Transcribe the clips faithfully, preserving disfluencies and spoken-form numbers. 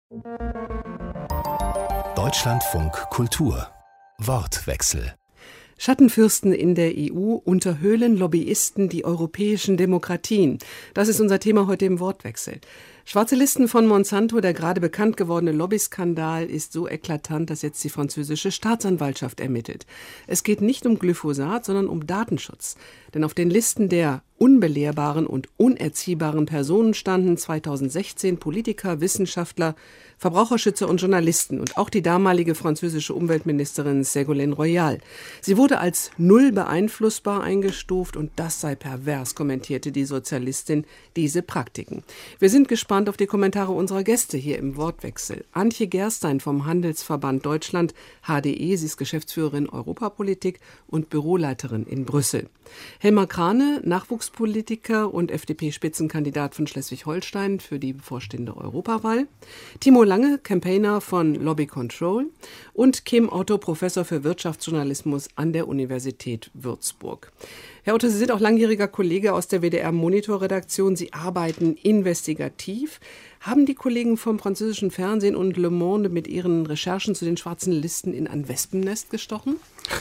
Deutschlandfunk Kultur Wortwechsel. Schattenfürsten in der E U unterhöhlen Lobbyisten die europäischen Demokratien. Das ist unser Thema heute im Wortwechsel. Schwarze Listen von Monsanto, der gerade bekannt gewordene Lobbyskandal, ist so eklatant, dass jetzt die französische Staatsanwaltschaft ermittelt. Es geht nicht um Glyphosat, sondern um Datenschutz. Denn auf den Listen der unbelehrbaren und unerziehbaren Personen standen zweitausendsechzehn Politiker, Wissenschaftler, Verbraucherschützer und Journalisten und auch die damalige französische Umweltministerin Ségolène Royal. Sie wurde als null beeinflussbar eingestuft und das sei pervers, kommentierte die Sozialistin diese Praktiken. Wir sind gespannt auf die Kommentare unserer Gäste hier im Wortwechsel. Antje Gerstein vom Handelsverband Deutschland, H D E, sie ist Geschäftsführerin Europapolitik und Büroleiterin in Brüssel. Helmar Krane, Nachwuchspolitiker und F D P-Spitzenkandidat von Schleswig-Holstein für die bevorstehende Europawahl. Timo Lange, Campaigner von Lobby Control und Kim Otto, Professor für Wirtschaftsjournalismus an der Universität Würzburg. Herr Otto, Sie sind auch langjähriger Kollege aus der W D R-Monitor-Redaktion. Sie arbeiten investigativ. Haben die Kollegen vom französischen Fernsehen und Le Monde mit ihren Recherchen zu den schwarzen Listen in ein Wespennest gestochen?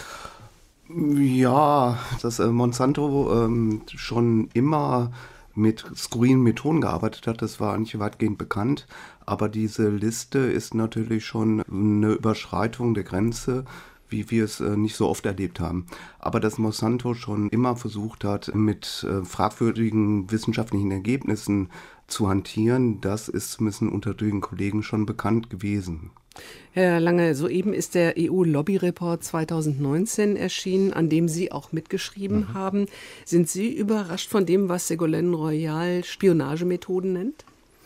Ja, dass äh, Monsanto ähm, schon immer mit skurrilen Methoden gearbeitet hat, das war eigentlich weitgehend bekannt. Aber diese Liste ist natürlich schon eine Überschreitung der Grenze, wie wir es äh, nicht so oft erlebt haben. Aber dass Monsanto schon immer versucht hat, mit äh, fragwürdigen wissenschaftlichen Ergebnissen zu hantieren, das ist zumindest unter den Kollegen schon bekannt gewesen. Herr Lange, soeben ist der E U-Lobby-Report zweitausendneunzehn erschienen, an dem Sie auch mitgeschrieben mhm. haben. Sind Sie überrascht von dem, was Ségolène Royal Spionagemethoden nennt?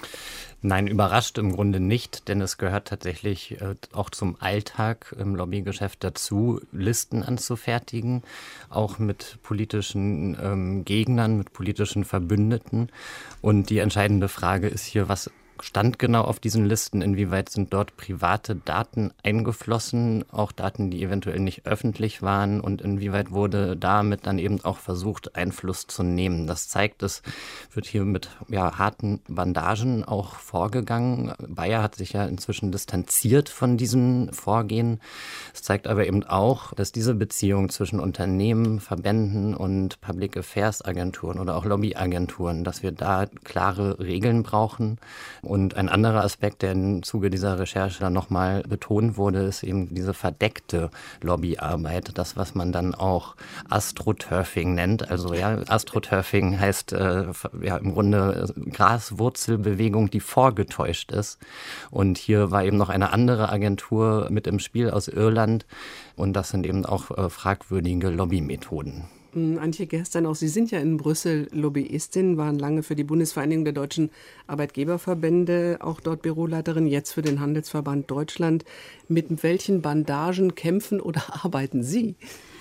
Nein, überrascht im Grunde nicht, denn es gehört tatsächlich äh, auch zum Alltag im Lobbygeschäft dazu, Listen anzufertigen, auch mit politischen ähm, Gegnern, mit politischen Verbündeten. Und die entscheidende Frage ist hier, was stand genau auf diesen Listen, inwieweit sind dort private Daten eingeflossen, auch Daten, die eventuell nicht öffentlich waren und inwieweit wurde damit dann eben auch versucht, Einfluss zu nehmen. Das zeigt, es wird hier mit ja, harten Bandagen auch vorgegangen. Bayer hat sich ja inzwischen distanziert von diesem Vorgehen. Es zeigt aber eben auch, dass diese Beziehung zwischen Unternehmen, Verbänden und Public Affairs Agenturen oder auch Lobbyagenturen, dass wir da klare Regeln brauchen. Und ein anderer Aspekt, der im Zuge dieser Recherche dann nochmal betont wurde, ist eben diese verdeckte Lobbyarbeit. Das, was man dann auch Astroturfing nennt. Also ja, Astroturfing heißt äh, ja im Grunde Graswurzelbewegung, die vorgetäuscht ist. Und hier war eben noch eine andere Agentur mit im Spiel aus Irland. Und das sind eben auch äh, fragwürdige Lobbymethoden. Antje Gerstein, auch Sie sind ja in Brüssel Lobbyistin, waren lange für die Bundesvereinigung der deutschen Arbeitgeberverbände, auch dort Büroleiterin, jetzt für den Handelsverband Deutschland. Mit welchen Bandagen kämpfen oder arbeiten Sie?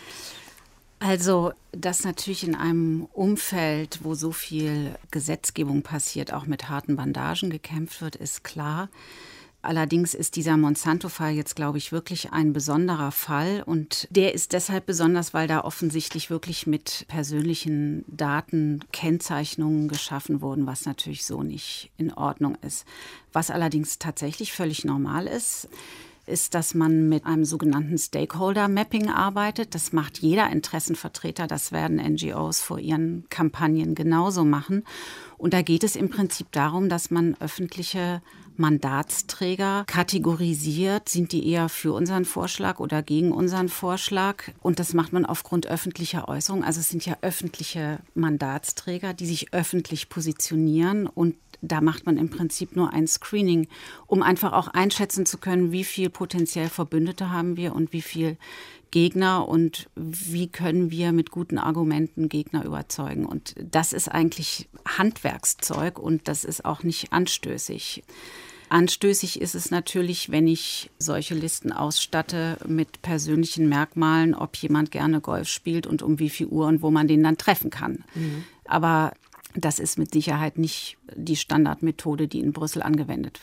Also, dass natürlich in einem Umfeld, wo so viel Gesetzgebung passiert, auch mit harten Bandagen gekämpft wird, ist klar. Allerdings ist dieser Monsanto-Fall jetzt, glaube ich, wirklich ein besonderer Fall. Und der ist deshalb besonders, weil da offensichtlich wirklich mit persönlichen Daten Kennzeichnungen geschaffen wurden, was natürlich so nicht in Ordnung ist. Was allerdings tatsächlich völlig normal ist, ist, dass man mit einem sogenannten Stakeholder-Mapping arbeitet. Das macht jeder Interessenvertreter. Das werden N G Os vor ihren Kampagnen genauso machen. Und da geht es im Prinzip darum, dass man öffentliche Mandatsträger kategorisiert. Sind die eher für unseren Vorschlag oder gegen unseren Vorschlag? Und das macht man aufgrund öffentlicher Äußerungen. Also es sind ja öffentliche Mandatsträger, die sich öffentlich positionieren. Und da macht man im Prinzip nur ein Screening, um einfach auch einschätzen zu können, wie viel potenziell Verbündete haben wir und wie viel Gegner und wie können wir mit guten Argumenten Gegner überzeugen. Und das ist eigentlich Handwerkszeug und das ist auch nicht anstößig. Anstößig ist es natürlich, wenn ich solche Listen ausstatte mit persönlichen Merkmalen, ob jemand gerne Golf spielt und um wie viel Uhr und wo man den dann treffen kann. Mhm. Aber das ist mit Sicherheit nicht die Standardmethode, die in Brüssel angewendet wird.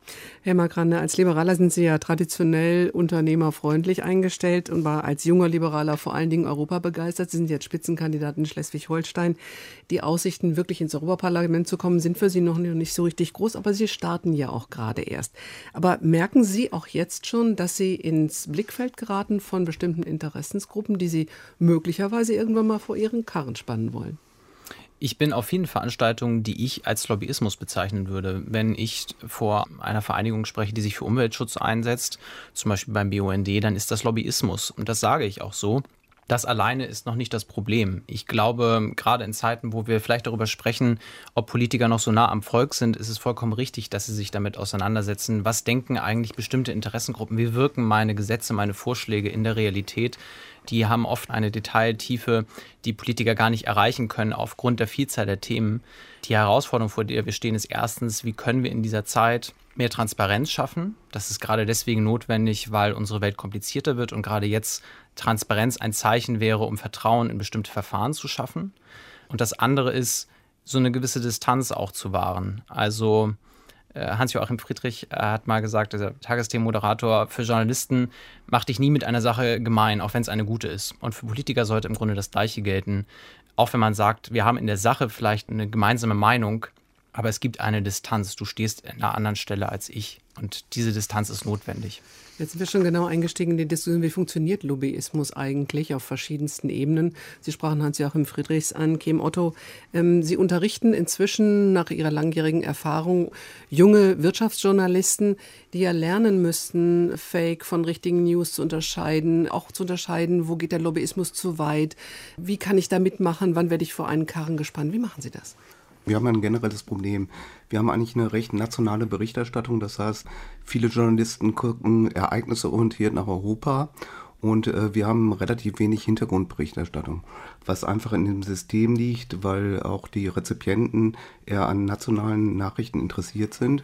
Herr Margrange, als Liberaler sind Sie ja traditionell unternehmerfreundlich eingestellt und war als junger Liberaler vor allen Dingen europabegeistert. Sie sind jetzt Spitzenkandidat in Schleswig-Holstein. Die Aussichten, wirklich ins Europaparlament zu kommen, sind für Sie noch nicht so richtig groß, aber Sie starten ja auch gerade erst. Aber merken Sie auch jetzt schon, dass Sie ins Blickfeld geraten von bestimmten Interessensgruppen, die Sie möglicherweise irgendwann mal vor Ihren Karren spannen wollen? Ich bin auf vielen Veranstaltungen, die ich als Lobbyismus bezeichnen würde. Wenn ich vor einer Vereinigung spreche, die sich für Umweltschutz einsetzt, zum Beispiel beim B U N D, dann ist das Lobbyismus. Und das sage ich auch so. Das alleine ist noch nicht das Problem. Ich glaube, gerade in Zeiten, wo wir vielleicht darüber sprechen, ob Politiker noch so nah am Volk sind, ist es vollkommen richtig, dass sie sich damit auseinandersetzen. Was denken eigentlich bestimmte Interessengruppen? Wie wirken meine Gesetze, meine Vorschläge in der Realität? Die haben oft eine Detailtiefe, die Politiker gar nicht erreichen können aufgrund der Vielzahl der Themen. Die Herausforderung, vor der wir stehen, ist erstens, wie können wir in dieser Zeit mehr Transparenz schaffen? Das ist gerade deswegen notwendig, weil unsere Welt komplizierter wird und gerade jetzt Transparenz ein Zeichen wäre, um Vertrauen in bestimmte Verfahren zu schaffen. Und das andere ist, so eine gewisse Distanz auch zu wahren. Also Hans-Joachim Friedrich hat mal gesagt, der Tagesthemenmoderator, für Journalisten mach dich nie mit einer Sache gemein, auch wenn es eine gute ist. Und für Politiker sollte im Grunde das Gleiche gelten. Auch wenn man sagt, wir haben in der Sache vielleicht eine gemeinsame Meinung, aber es gibt eine Distanz. Du stehst an einer anderen Stelle als ich. Und diese Distanz ist notwendig. Jetzt sind wir schon genau eingestiegen in die Diskussion, wie funktioniert Lobbyismus eigentlich auf verschiedensten Ebenen. Sie sprachen Hans-Joachim Friedrichs an, Kim Otto. Ähm, Sie unterrichten inzwischen nach Ihrer langjährigen Erfahrung junge Wirtschaftsjournalisten, die ja lernen müssten, Fake von richtigen News zu unterscheiden, auch zu unterscheiden, wo geht der Lobbyismus zu weit, wie kann ich da mitmachen, wann werde ich vor einen Karren gespannt. Wie machen Sie das? Wir haben ein generelles Problem. Wir haben eigentlich eine recht nationale Berichterstattung. Das heißt, viele Journalisten gucken ereignisorientiert nach Europa und äh, wir haben relativ wenig Hintergrundberichterstattung, was einfach in dem System liegt, weil auch die Rezipienten eher an nationalen Nachrichten interessiert sind.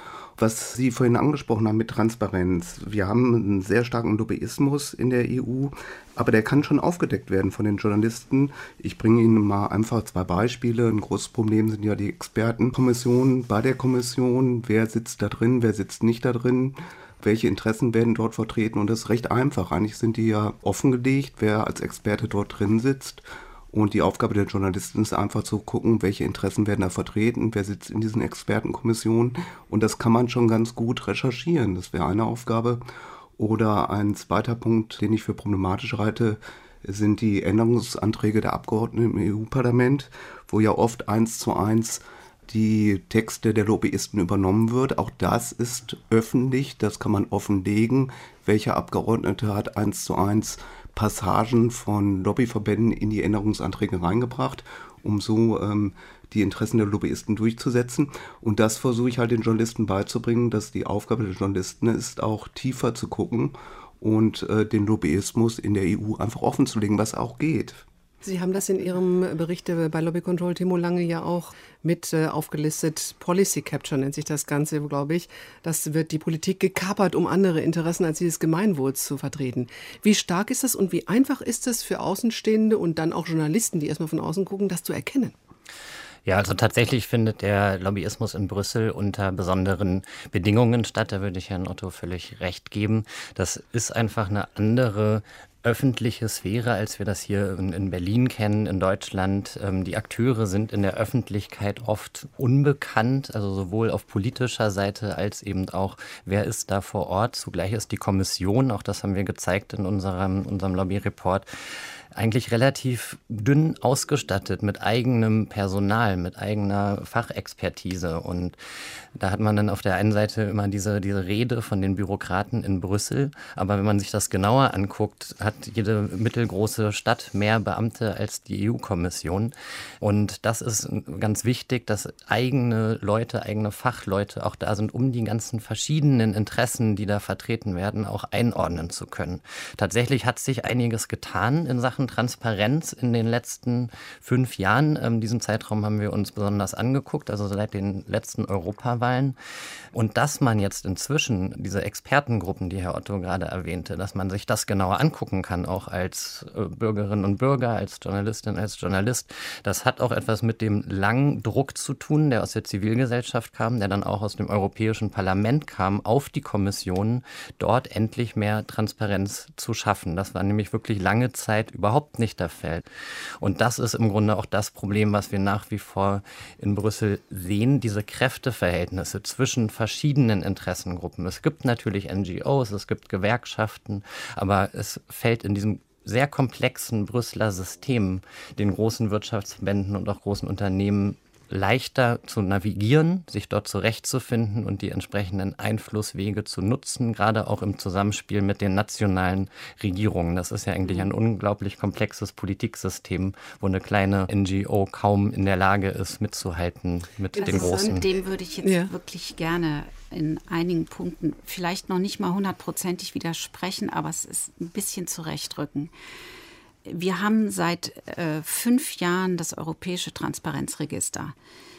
Was Sie vorhin angesprochen haben mit Transparenz. Wir haben einen sehr starken Lobbyismus in der E U, aber der kann schon aufgedeckt werden von den Journalisten. Ich bringe Ihnen mal einfach zwei Beispiele. Ein großes Problem sind ja die Expertenkommissionen bei der Kommission. Wer sitzt da drin, wer sitzt nicht da drin? Welche Interessen werden dort vertreten? Und das ist recht einfach. Eigentlich sind die ja offengelegt, wer als Experte dort drin sitzt. Und die Aufgabe der Journalisten ist einfach zu gucken, welche Interessen werden da vertreten, wer sitzt in diesen Expertenkommissionen. Und das kann man schon ganz gut recherchieren. Das wäre eine Aufgabe. Oder ein zweiter Punkt, den ich für problematisch halte, sind die Änderungsanträge der Abgeordneten im E U-Parlament, wo ja oft eins zu eins die Texte der Lobbyisten übernommen wird. Auch das ist öffentlich, das kann man offenlegen. Welcher Abgeordnete hat eins zu eins Passagen von Lobbyverbänden in die Änderungsanträge reingebracht, um so ähm, die Interessen der Lobbyisten durchzusetzen. Und das versuche ich halt den Journalisten beizubringen, dass die Aufgabe der Journalisten ist, auch tiefer zu gucken und äh, den Lobbyismus in der E U einfach offen zu legen, was auch geht. Sie haben das in Ihrem Bericht bei Lobby Control Timo Lange ja auch mit äh, aufgelistet. Policy Capture nennt sich das Ganze, glaube ich. Das wird die Politik gekapert, um andere Interessen als die des Gemeinwohls zu vertreten. Wie stark ist das und wie einfach ist es für Außenstehende und dann auch Journalisten, die erstmal von außen gucken, das zu erkennen? Ja, also tatsächlich findet der Lobbyismus in Brüssel unter besonderen Bedingungen statt. Da würde ich Herrn Otto völlig recht geben. Das ist einfach eine andere öffentliche Sphäre, als wir das hier in, in Berlin kennen, in Deutschland. Ähm, die Akteure sind in der Öffentlichkeit oft unbekannt, also sowohl auf politischer Seite als eben auch, wer ist da vor Ort. Zugleich ist die Kommission, auch das haben wir gezeigt in unserem, unserem Lobby-Report, eigentlich relativ dünn ausgestattet mit eigenem Personal, mit eigener Fachexpertise. Und da hat man dann auf der einen Seite immer diese, diese Rede von den Bürokraten in Brüssel. Aber wenn man sich das genauer anguckt, hat jede mittelgroße Stadt mehr Beamte als die E U-Kommission. Und das ist ganz wichtig, dass eigene Leute, eigene Fachleute auch da sind, um die ganzen verschiedenen Interessen, die da vertreten werden, auch einordnen zu können. Tatsächlich hat sich einiges getan in Sachen an Transparenz in den letzten fünf Jahren. Ähm, diesen Zeitraum haben wir uns besonders angeguckt, also seit den letzten Europawahlen. Und dass man jetzt inzwischen diese Expertengruppen, die Herr Otto gerade erwähnte, dass man sich das genauer angucken kann, auch als äh, Bürgerinnen und Bürger, als Journalistin, als Journalist, das hat auch etwas mit dem langen Druck zu tun, der aus der Zivilgesellschaft kam, der dann auch aus dem Europäischen Parlament kam, auf die Kommission, dort endlich mehr Transparenz zu schaffen. Das war nämlich wirklich lange Zeit überhaupt nicht der Fall. Und das ist im Grunde auch das Problem, was wir nach wie vor in Brüssel sehen, diese Kräfteverhältnisse zwischen verschiedenen Interessengruppen. Es gibt natürlich N G Os, es gibt Gewerkschaften, aber es fällt in diesem sehr komplexen Brüsseler System den großen Wirtschaftsverbänden und auch großen Unternehmen leichter zu navigieren, sich dort zurechtzufinden und die entsprechenden Einflusswege zu nutzen, gerade auch im Zusammenspiel mit den nationalen Regierungen. Das ist ja eigentlich ein unglaublich komplexes Politiksystem, wo eine kleine N G O kaum in der Lage ist, mitzuhalten mit das den großen. Dem würde ich jetzt ja. wirklich gerne in einigen Punkten vielleicht noch nicht mal hundertprozentig widersprechen, aber es ist ein bisschen zurechtrücken. Wir haben seit äh, fünf Jahren das Europäische Transparenzregister.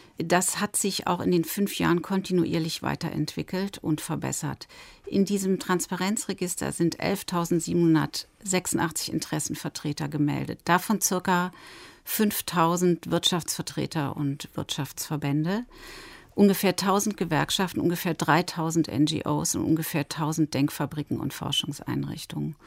Das hat sich auch in den fünf Jahren kontinuierlich weiterentwickelt und verbessert. In diesem Transparenzregister sind elftausendsiebenhundertsechsundachtzig Interessenvertreter gemeldet. Davon circa fünftausend Wirtschaftsvertreter und Wirtschaftsverbände, ungefähr tausend Gewerkschaften, ungefähr dreitausend N G Os und ungefähr tausend Denkfabriken und Forschungseinrichtungen.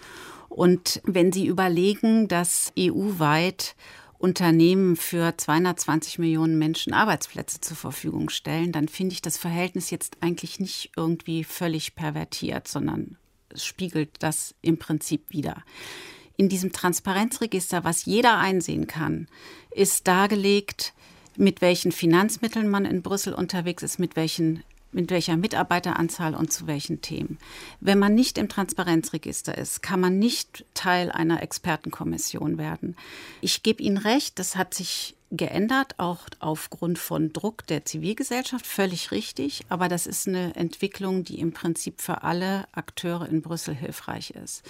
Und wenn Sie überlegen, dass E U-weit Unternehmen für zweihundertzwanzig Millionen Menschen Arbeitsplätze zur Verfügung stellen, dann finde ich das Verhältnis jetzt eigentlich nicht irgendwie völlig pervertiert, sondern es spiegelt das im Prinzip wider. In diesem Transparenzregister, was jeder einsehen kann, ist dargelegt, mit welchen Finanzmitteln man in Brüssel unterwegs ist, mit welchen mit welcher Mitarbeiteranzahl und zu welchen Themen. Wenn man nicht im Transparenzregister ist, kann man nicht Teil einer Expertenkommission werden. Ich gebe Ihnen recht, das hat sich geändert, auch aufgrund von Druck der Zivilgesellschaft, völlig richtig. Aber das ist eine Entwicklung, die im Prinzip für alle Akteure in Brüssel hilfreich ist.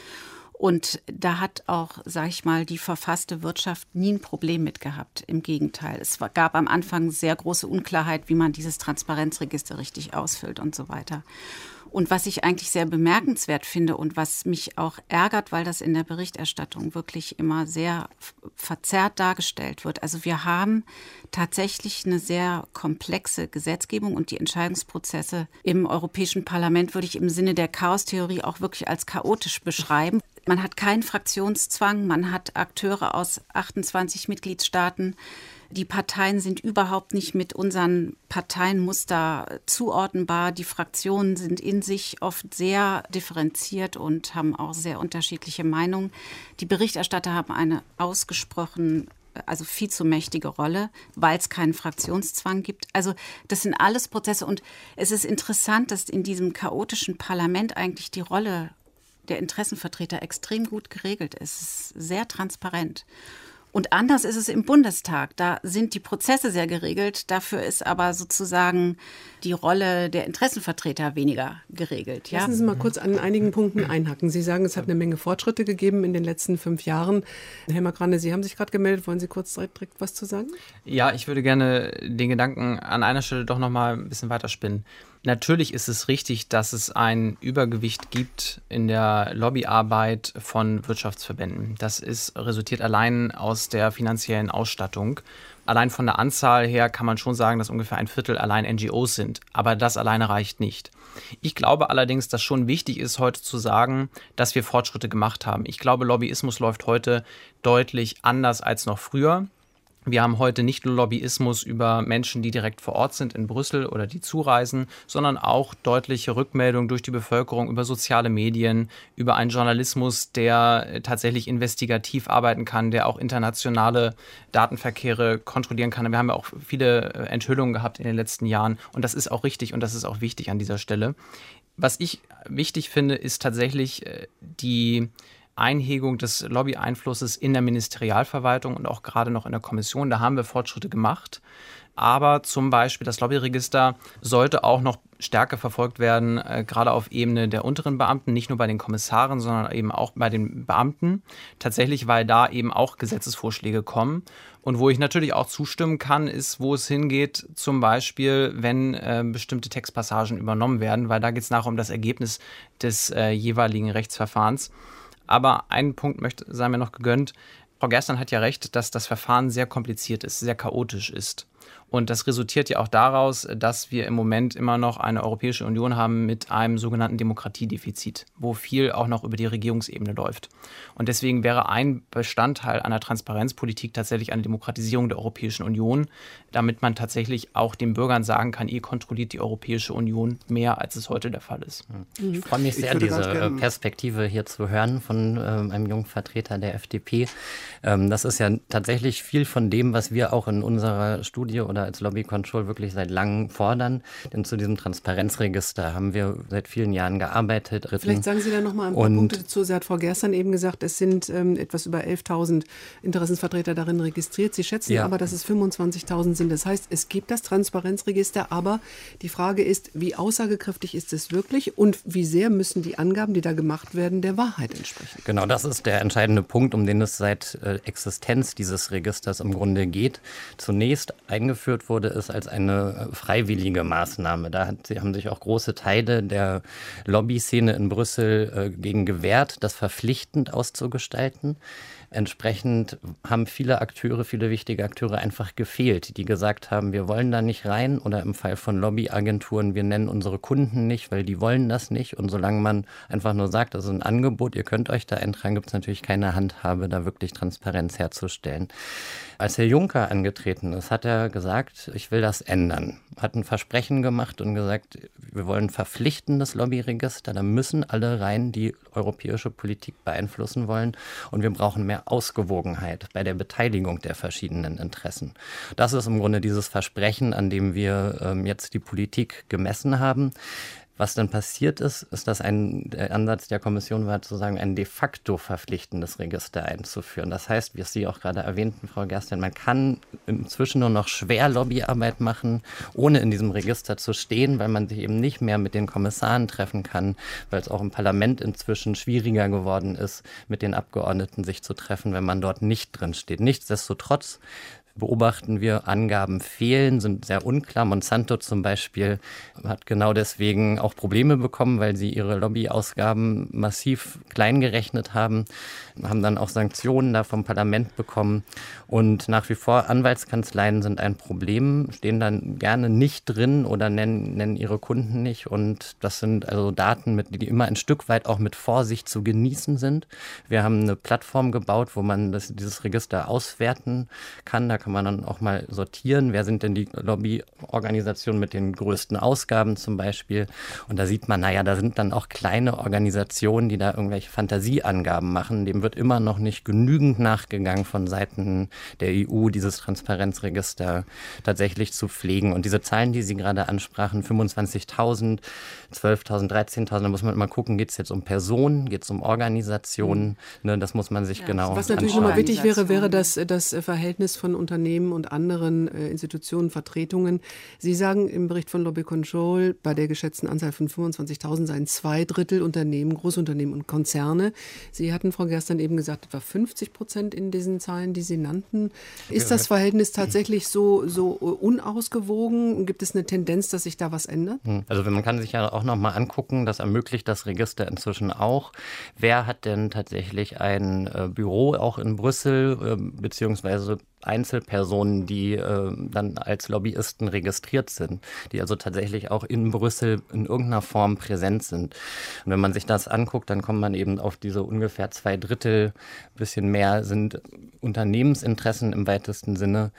Und da hat auch, sage ich mal, die verfasste Wirtschaft nie ein Problem mit gehabt. Im Gegenteil. Es gab am Anfang sehr große Unklarheit, wie man dieses Transparenzregister richtig ausfüllt und so weiter. Und was ich eigentlich sehr bemerkenswert finde und was mich auch ärgert, weil das in der Berichterstattung wirklich immer sehr verzerrt dargestellt wird. Also wir haben tatsächlich eine sehr komplexe Gesetzgebung und die Entscheidungsprozesse im Europäischen Parlament würde ich im Sinne der Chaostheorie auch wirklich als chaotisch beschreiben. Man hat keinen Fraktionszwang, man hat Akteure aus achtundzwanzig Mitgliedstaaten. Die Parteien sind überhaupt nicht mit unseren Parteienmuster zuordnenbar. Die Fraktionen sind in sich oft sehr differenziert und haben auch sehr unterschiedliche Meinungen. Die Berichterstatter haben eine ausgesprochen, also viel zu mächtige Rolle, weil es keinen Fraktionszwang gibt. Also das sind alles Prozesse und es ist interessant, dass in diesem chaotischen Parlament eigentlich die Rolle der Interessenvertreter extrem gut geregelt ist. Es ist sehr transparent. Und anders ist es im Bundestag. Da sind die Prozesse sehr geregelt. Dafür ist aber sozusagen die Rolle der Interessenvertreter weniger geregelt. Ja? Lassen Sie mal kurz an einigen Punkten einhaken. Sie sagen, es hat eine Menge Fortschritte gegeben in den letzten fünf Jahren. Herr Magrande, Sie haben sich gerade gemeldet. Wollen Sie kurz direkt was zu sagen? Ja, ich würde gerne den Gedanken an einer Stelle doch noch mal ein bisschen weiterspinnen. Natürlich ist es richtig, dass es ein Übergewicht gibt in der Lobbyarbeit von Wirtschaftsverbänden. Das ist resultiert allein aus der finanziellen Ausstattung. Allein von der Anzahl her kann man schon sagen, dass ungefähr ein Viertel allein N G Os sind. Aber das alleine reicht nicht. Ich glaube allerdings, dass schon wichtig ist, heute zu sagen, dass wir Fortschritte gemacht haben. Ich glaube, Lobbyismus läuft heute deutlich anders als noch früher. Wir haben heute nicht nur Lobbyismus über Menschen, die direkt vor Ort sind in Brüssel oder die zureisen, sondern auch deutliche Rückmeldungen durch die Bevölkerung über soziale Medien, über einen Journalismus, der tatsächlich investigativ arbeiten kann, der auch internationale Datenverkehre kontrollieren kann. Wir haben ja auch viele Enthüllungen gehabt in den letzten Jahren und das ist auch richtig und das ist auch wichtig an dieser Stelle. Was ich wichtig finde, ist tatsächlich die Einhegung des Lobby-Einflusses in der Ministerialverwaltung und auch gerade noch in der Kommission. Da haben wir Fortschritte gemacht. Aber zum Beispiel das Lobbyregister sollte auch noch stärker verfolgt werden, äh, gerade auf Ebene der unteren Beamten, nicht nur bei den Kommissaren, sondern eben auch bei den Beamten. Tatsächlich, weil da eben auch Gesetzesvorschläge kommen. Und wo ich natürlich auch zustimmen kann, ist, wo es hingeht, zum Beispiel, wenn äh, bestimmte Textpassagen übernommen werden, weil da geht es nachher um das Ergebnis des äh, jeweiligen Rechtsverfahrens. Aber einen Punkt möchte, sei mir noch gegönnt. Frau Gerstern hat ja recht, dass das Verfahren sehr kompliziert ist, sehr chaotisch ist. Und das resultiert ja auch daraus, dass wir im Moment immer noch eine Europäische Union haben mit einem sogenannten Demokratiedefizit, wo viel auch noch über die Regierungsebene läuft. Und deswegen wäre ein Bestandteil einer Transparenzpolitik tatsächlich eine Demokratisierung der Europäischen Union, damit man tatsächlich auch den Bürgern sagen kann, ihr kontrolliert die Europäische Union mehr, als es heute der Fall ist. Ich freue mich sehr, diese Perspektive hier zu hören von ähm, einem jungen Vertreter der F D P. Ähm, das ist ja tatsächlich viel von dem, was wir auch in unserer Studie oder als Lobby Control wirklich seit langem fordern. Denn zu diesem Transparenzregister haben wir seit vielen Jahren gearbeitet. Vielleicht sagen Sie da noch mal ein paar und Punkte dazu. Sie hat Frau Gerstern eben gesagt, es sind ähm, etwas über elftausend Interessensvertreter darin registriert. Sie schätzen ja aber, dass es fünfundzwanzigtausend sind. Das heißt, es gibt das Transparenzregister, aber die Frage ist, wie aussagekräftig ist es wirklich und wie sehr müssen die Angaben, die da gemacht werden, der Wahrheit entsprechen? Genau, das ist der entscheidende Punkt, um den es seit äh, Existenz dieses Registers im Grunde geht. Zunächst eingeführt wurde es als eine freiwillige Maßnahme. Da hat, haben sich auch große Teile der Lobbyszene in Brüssel äh, gegen gewehrt, das verpflichtend auszugestalten. Entsprechend haben viele Akteure, viele wichtige Akteure einfach gefehlt, die gesagt haben, wir wollen da nicht rein oder im Fall von Lobbyagenturen, wir nennen unsere Kunden nicht, weil die wollen das nicht. Und solange man einfach nur sagt, das ist ein Angebot, ihr könnt euch da eintragen, gibt es natürlich keine Handhabe, da wirklich Transparenz herzustellen. Als Herr Juncker angetreten ist, hat er gesagt, ich will das ändern. Hat ein Versprechen gemacht und gesagt, wir wollen ein verpflichtendes Lobbyregister, da müssen alle rein, die europäische Politik beeinflussen wollen. Und wir brauchen mehr Ausgewogenheit bei der Beteiligung der verschiedenen Interessen. Das ist im Grunde dieses Versprechen, an dem wir ähm, jetzt die Politik gemessen haben. Was dann passiert ist, ist, dass ein der Ansatz der Kommission war, zu sagen, ein de facto verpflichtendes Register einzuführen. Das heißt, wie Sie auch gerade erwähnten, Frau Gerstern, man kann inzwischen nur noch schwer Lobbyarbeit machen, ohne in diesem Register zu stehen, weil man sich eben nicht mehr mit den Kommissaren treffen kann, weil es auch im Parlament inzwischen schwieriger geworden ist, mit den Abgeordneten sich zu treffen, wenn man dort nicht drin steht. Nichtsdestotrotz beobachten wir, Angaben fehlen, sind sehr unklar. Monsanto zum Beispiel hat genau deswegen auch Probleme bekommen, weil sie ihre Lobbyausgaben massiv klein gerechnet haben, haben dann auch Sanktionen da vom Parlament bekommen. Und nach wie vor Anwaltskanzleien sind ein Problem, stehen dann gerne nicht drin oder nennen, nennen ihre Kunden nicht. Und das sind also Daten, mit, die immer ein Stück weit auch mit Vorsicht zu genießen sind. Wir haben eine Plattform gebaut, wo man das, dieses Register auswerten kann. Da kann man dann auch mal sortieren, wer sind denn die Lobbyorganisationen mit den größten Ausgaben zum Beispiel. Und da sieht man, naja, da sind dann auch kleine Organisationen, die da irgendwelche Fantasieangaben machen. Dem wird immer noch nicht genügend nachgegangen von Seiten der E U, dieses Transparenzregister tatsächlich zu pflegen. Und diese Zahlen, die Sie gerade ansprachen, fünfundzwanzigtausend, zwölftausend, dreizehntausend, da muss man immer gucken, geht es jetzt um Personen, geht es um Organisationen, ne, das muss man sich ja, genau Was natürlich nochmal wichtig wäre, wäre das, das Verhältnis von Unternehmen und anderen äh, Institutionen, Vertretungen. Sie sagen im Bericht von Lobby Control, bei der geschätzten Anzahl von fünfundzwanzigtausend seien zwei Drittel Unternehmen, Großunternehmen und Konzerne. Sie hatten, Frau Gerstern, eben gesagt, etwa fünfzig Prozent in diesen Zahlen, die Sie nannten. Ist das Verhältnis tatsächlich so, so unausgewogen? Gibt es eine Tendenz, dass sich da was ändert? Also man kann sich ja auch noch mal angucken, das ermöglicht das Register inzwischen auch. Wer hat denn tatsächlich ein äh, Büro auch in Brüssel, äh, beziehungsweise Einzelpersonen, die äh, dann als Lobbyisten registriert sind, die also tatsächlich auch in Brüssel in irgendeiner Form präsent sind. Und wenn man sich das anguckt, dann kommt man eben auf diese ungefähr zwei Drittel, bisschen mehr sind Unternehmensinteressen im weitesten Sinne.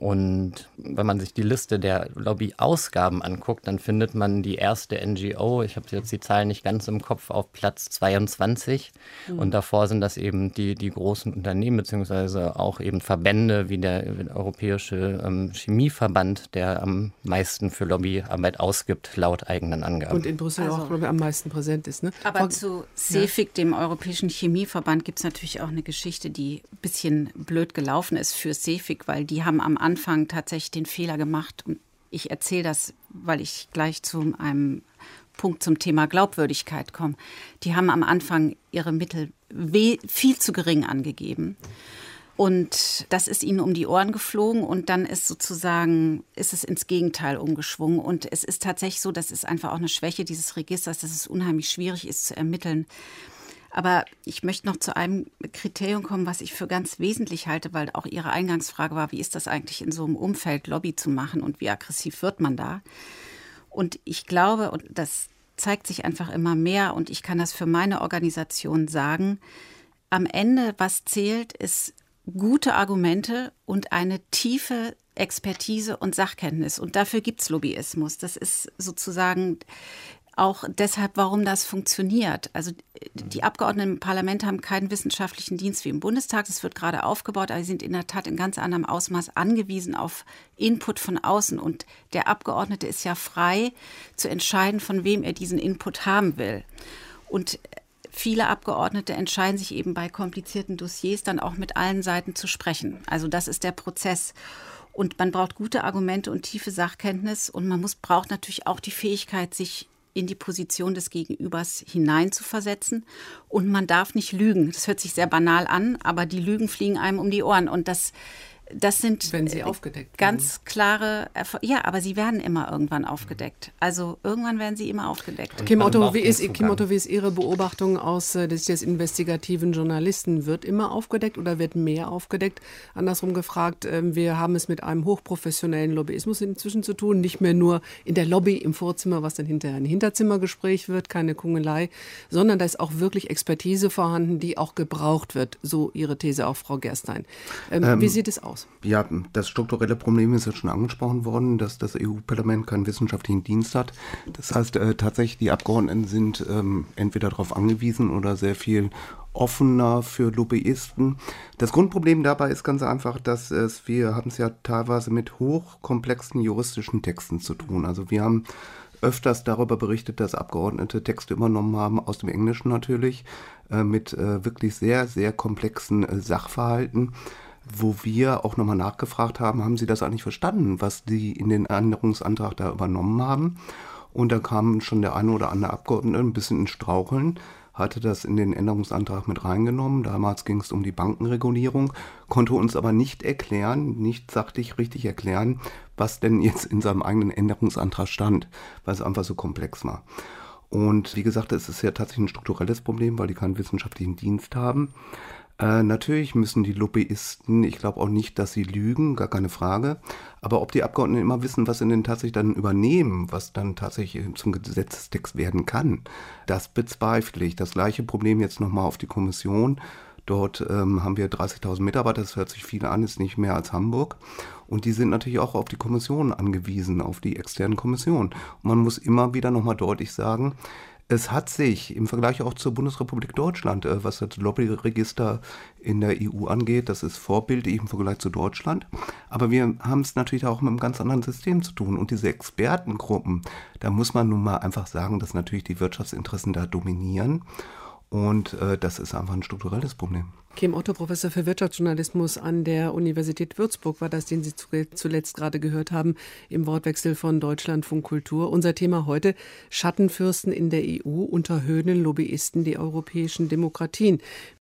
Und wenn man sich die Liste der Lobbyausgaben anguckt, dann findet man die erste N G O, ich habe jetzt die Zahlen nicht ganz im Kopf, auf Platz zweiundzwanzig. Mhm. Und davor sind das eben die, die großen Unternehmen, beziehungsweise auch eben Verbände wie der Europäische ähm, Chemieverband, der am meisten für Lobbyarbeit ausgibt, laut eigenen Angaben. Und in Brüssel also, auch, glaube ich, am meisten präsent ist. Ne? Aber Frau, zu CEFIC, ja. dem Europäischen Chemieverband, gibt es natürlich auch eine Geschichte, die ein bisschen blöd gelaufen ist für CEFIC, weil die haben am Anfang tatsächlich den Fehler gemacht. Und ich erzähle das, weil ich gleich zu einem Punkt zum Thema Glaubwürdigkeit komme. Die haben am Anfang ihre Mittel viel zu gering angegeben. Und das ist ihnen um die Ohren geflogen und dann ist sozusagen, ist es ins Gegenteil umgeschwungen. Und es ist tatsächlich so, das ist einfach auch eine Schwäche dieses Registers, dass es unheimlich schwierig ist zu ermitteln. Aber ich möchte noch zu einem Kriterium kommen, was ich für ganz wesentlich halte, weil auch Ihre Eingangsfrage war, wie ist das eigentlich in so einem Umfeld Lobby zu machen und wie aggressiv wird man da? Und ich glaube, und das zeigt sich einfach immer mehr und ich kann das für meine Organisation sagen, am Ende, was zählt, ist gute Argumente und eine tiefe Expertise und Sachkenntnis. Und dafür gibt es Lobbyismus. Das ist sozusagen auch deshalb, warum das funktioniert. Also die Abgeordneten im Parlament haben keinen wissenschaftlichen Dienst wie im Bundestag. Das wird gerade aufgebaut, aber sie sind in der Tat in ganz anderem Ausmaß angewiesen auf Input von außen. Und der Abgeordnete ist ja frei zu entscheiden, von wem er diesen Input haben will. Und viele Abgeordnete entscheiden sich eben bei komplizierten Dossiers dann auch mit allen Seiten zu sprechen. Also das ist der Prozess. Und man braucht gute Argumente und tiefe Sachkenntnis. Und man muss, braucht natürlich auch die Fähigkeit, sich in die Position des Gegenübers hineinzuversetzen. Und man darf nicht lügen. Das hört sich sehr banal an, aber die Lügen fliegen einem um die Ohren. Und das, das sind Wenn sie aufgedeckt ganz werden. klare Erf- Ja, aber sie werden immer irgendwann aufgedeckt. Also irgendwann werden sie immer aufgedeckt. Kim Otto, wie ist, Kim Otto, wie ist Ihre Beobachtung aus äh, des, des investigativen Journalisten? Wird immer aufgedeckt oder wird mehr aufgedeckt? Andersrum gefragt, äh, wir haben es mit einem hochprofessionellen Lobbyismus inzwischen zu tun. Nicht mehr nur in der Lobby im Vorzimmer, was dann hinterher ein Hinterzimmergespräch wird, keine Kungelei, sondern da ist auch wirklich Expertise vorhanden, die auch gebraucht wird. So Ihre These auch, Frau Gerstein. Ähm, ähm, wie sieht es aus? Ja, das strukturelle Problem ist ja schon angesprochen worden, dass das E U-Parlament keinen wissenschaftlichen Dienst hat. Das heißt, äh, tatsächlich die Abgeordneten sind ähm, entweder darauf angewiesen oder sehr viel offener für Lobbyisten. Das Grundproblem dabei ist ganz einfach, dass es, wir haben es ja teilweise mit hochkomplexen juristischen Texten zu tun. Also wir haben öfters darüber berichtet, dass Abgeordnete Texte übernommen haben, aus dem Englischen natürlich, äh, mit äh, wirklich sehr, sehr komplexen äh, Sachverhalten, wo wir auch nochmal nachgefragt haben, haben Sie das eigentlich verstanden, was die in den Änderungsantrag da übernommen haben? Und da kam schon der eine oder andere Abgeordnete ein bisschen ins Straucheln, hatte das in den Änderungsantrag mit reingenommen. Damals ging es um die Bankenregulierung, konnte uns aber nicht erklären, nicht sachlich richtig erklären, was denn jetzt in seinem eigenen Änderungsantrag stand, weil es einfach so komplex war. Und wie gesagt, es ist ja tatsächlich ein strukturelles Problem, weil die keinen wissenschaftlichen Dienst haben. Äh, natürlich müssen die Lobbyisten, ich glaube auch nicht, dass sie lügen, gar keine Frage, aber ob die Abgeordneten immer wissen, was sie denn tatsächlich dann übernehmen, was dann tatsächlich zum Gesetzestext werden kann, das bezweifle ich. Das gleiche Problem jetzt nochmal auf die Kommission. Dort ähm, haben wir dreißigtausend Mitarbeiter, das hört sich viel an, ist nicht mehr als Hamburg. Und die sind natürlich auch auf die Kommission angewiesen, auf die externen Kommissionen. Und man muss immer wieder nochmal deutlich sagen, es hat sich im Vergleich auch zur Bundesrepublik Deutschland, äh, was das Lobbyregister in der E U angeht, das ist vorbildlich im Vergleich zu Deutschland. Aber wir haben es natürlich auch mit einem ganz anderen System zu tun. Und diese Expertengruppen, da muss man nun mal einfach sagen, dass natürlich die Wirtschaftsinteressen da dominieren. Und äh, das ist einfach ein strukturelles Problem. Kim Otto, Professor für Wirtschaftsjournalismus an der Universität Würzburg, war das, den Sie zuletzt gerade gehört haben, im Wortwechsel von Deutschlandfunk Kultur. Unser Thema heute: Schattenfürsten in der E U, unterhöhnen Lobbyisten die europäischen Demokratien.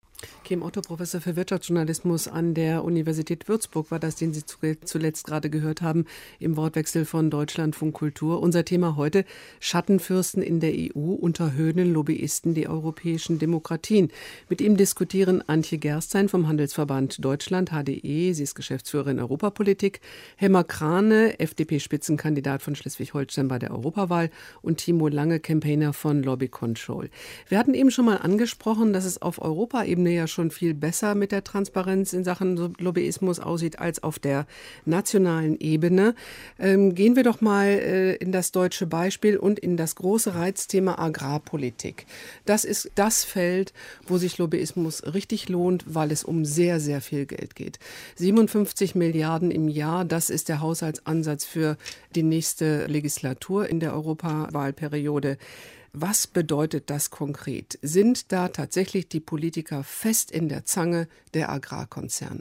Kim Otto, Professor für Wirtschaftsjournalismus an der Universität Würzburg, war das, den Sie zuletzt gerade gehört haben, im Wortwechsel von Deutschlandfunk Kultur. Unser Thema heute: Schattenfürsten in der E U, unterhöhnen Lobbyisten die europäischen Demokratien. Mit ihm diskutieren Antje Gerstein vom Handelsverband Deutschland, H D E, sie ist Geschäftsführerin Europapolitik, Helmer Krane, F D P-Spitzenkandidat von Schleswig-Holstein bei der Europawahl, und Timo Lange, Campaigner von Lobby Control. Wir hatten eben schon mal angesprochen, dass es auf Europaebene Bundesebene ja schon viel besser mit der Transparenz in Sachen Lobbyismus aussieht als auf der nationalen Ebene. Ähm, gehen wir doch mal äh, in das deutsche Beispiel und in das große Reizthema Agrarpolitik. Das ist das Feld, wo sich Lobbyismus richtig lohnt, weil es um sehr, sehr viel Geld geht. siebenundfünfzig Milliarden im Jahr, das ist der Haushaltsansatz für die nächste Legislatur in der Europawahlperiode. Was bedeutet das konkret? Sind da tatsächlich die Politiker fest in der Zange der Agrarkonzerne?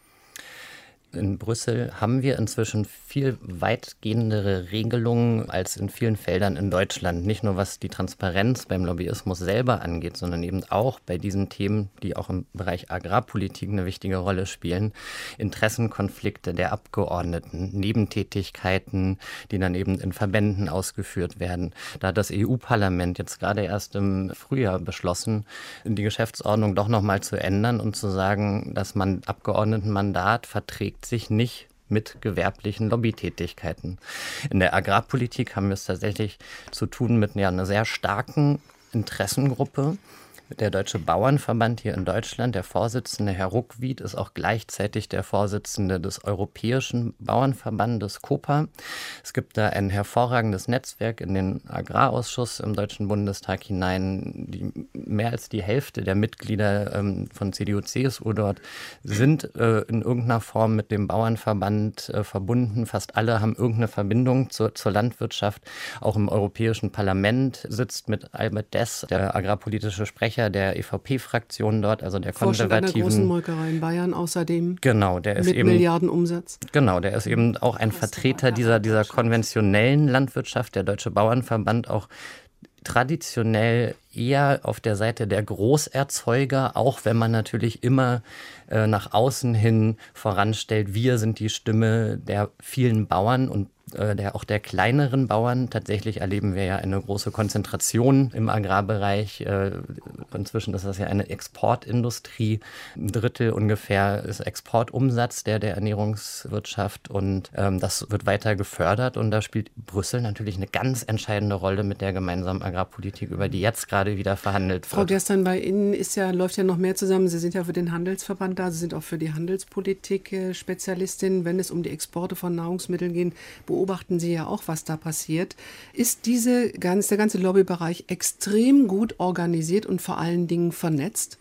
In Brüssel haben wir inzwischen viel weitgehendere Regelungen als in vielen Feldern in Deutschland. Nicht nur was die Transparenz beim Lobbyismus selber angeht, sondern eben auch bei diesen Themen, die auch im Bereich Agrarpolitik eine wichtige Rolle spielen. Interessenkonflikte der Abgeordneten, Nebentätigkeiten, die dann eben in Verbänden ausgeführt werden. Da hat das E U-Parlament jetzt gerade erst im Frühjahr beschlossen, die Geschäftsordnung doch nochmal zu ändern und zu sagen, dass man Abgeordnetenmandat verträgt sich nicht mit gewerblichen Lobbytätigkeiten. In der Agrarpolitik haben wir es tatsächlich zu tun mit ja, einer sehr starken Interessengruppe. Der Deutsche Bauernverband hier in Deutschland, der Vorsitzende Herr Ruckwied, ist auch gleichzeitig der Vorsitzende des Europäischen Bauernverbandes COPA. Es gibt da ein hervorragendes Netzwerk in den Agrarausschuss im Deutschen Bundestag hinein. Die, mehr als die Hälfte der Mitglieder ähm, von C D U, C S U dort sind äh, in irgendeiner Form mit dem Bauernverband äh, verbunden. Fast alle haben irgendeine Verbindung zur, zur Landwirtschaft. Auch im Europäischen Parlament sitzt mit Albert Deß, der agrarpolitische Sprecher der E V P-Fraktion dort, also der Vorstand konservativen... einer großen Molkerei in Bayern außerdem. Genau, der ist mit eben... Milliardenumsatz. Genau, der ist eben auch ein Vertreter dieser, dieser konventionellen Landwirtschaft. Der Deutsche Bauernverband auch traditionell eher auf der Seite der Großerzeuger, auch wenn man natürlich immer äh, nach außen hin voranstellt, wir sind die Stimme der vielen Bauern und äh, der, auch der kleineren Bauern. Tatsächlich erleben wir ja eine große Konzentration im Agrarbereich. Äh, inzwischen ist das ja eine Exportindustrie. Ein Drittel ungefähr ist Exportumsatz der, der Ernährungswirtschaft und ähm, das wird weiter gefördert und da spielt Brüssel natürlich eine ganz entscheidende Rolle mit der gemeinsamen Agrarpolitik, über die jetzt gerade wieder verhandelt wird. Frau Gerstern, bei Ihnen ist ja, läuft ja noch mehr zusammen. Sie sind ja für den Handelsverband da, Sie sind auch für die Handelspolitik äh, Spezialistin. Wenn es um die Exporte von Nahrungsmitteln geht, beobachten Sie ja auch, was da passiert. Ist diese, ganz, der ganze Lobbybereich extrem gut organisiert und vor allen Dingen vernetzt?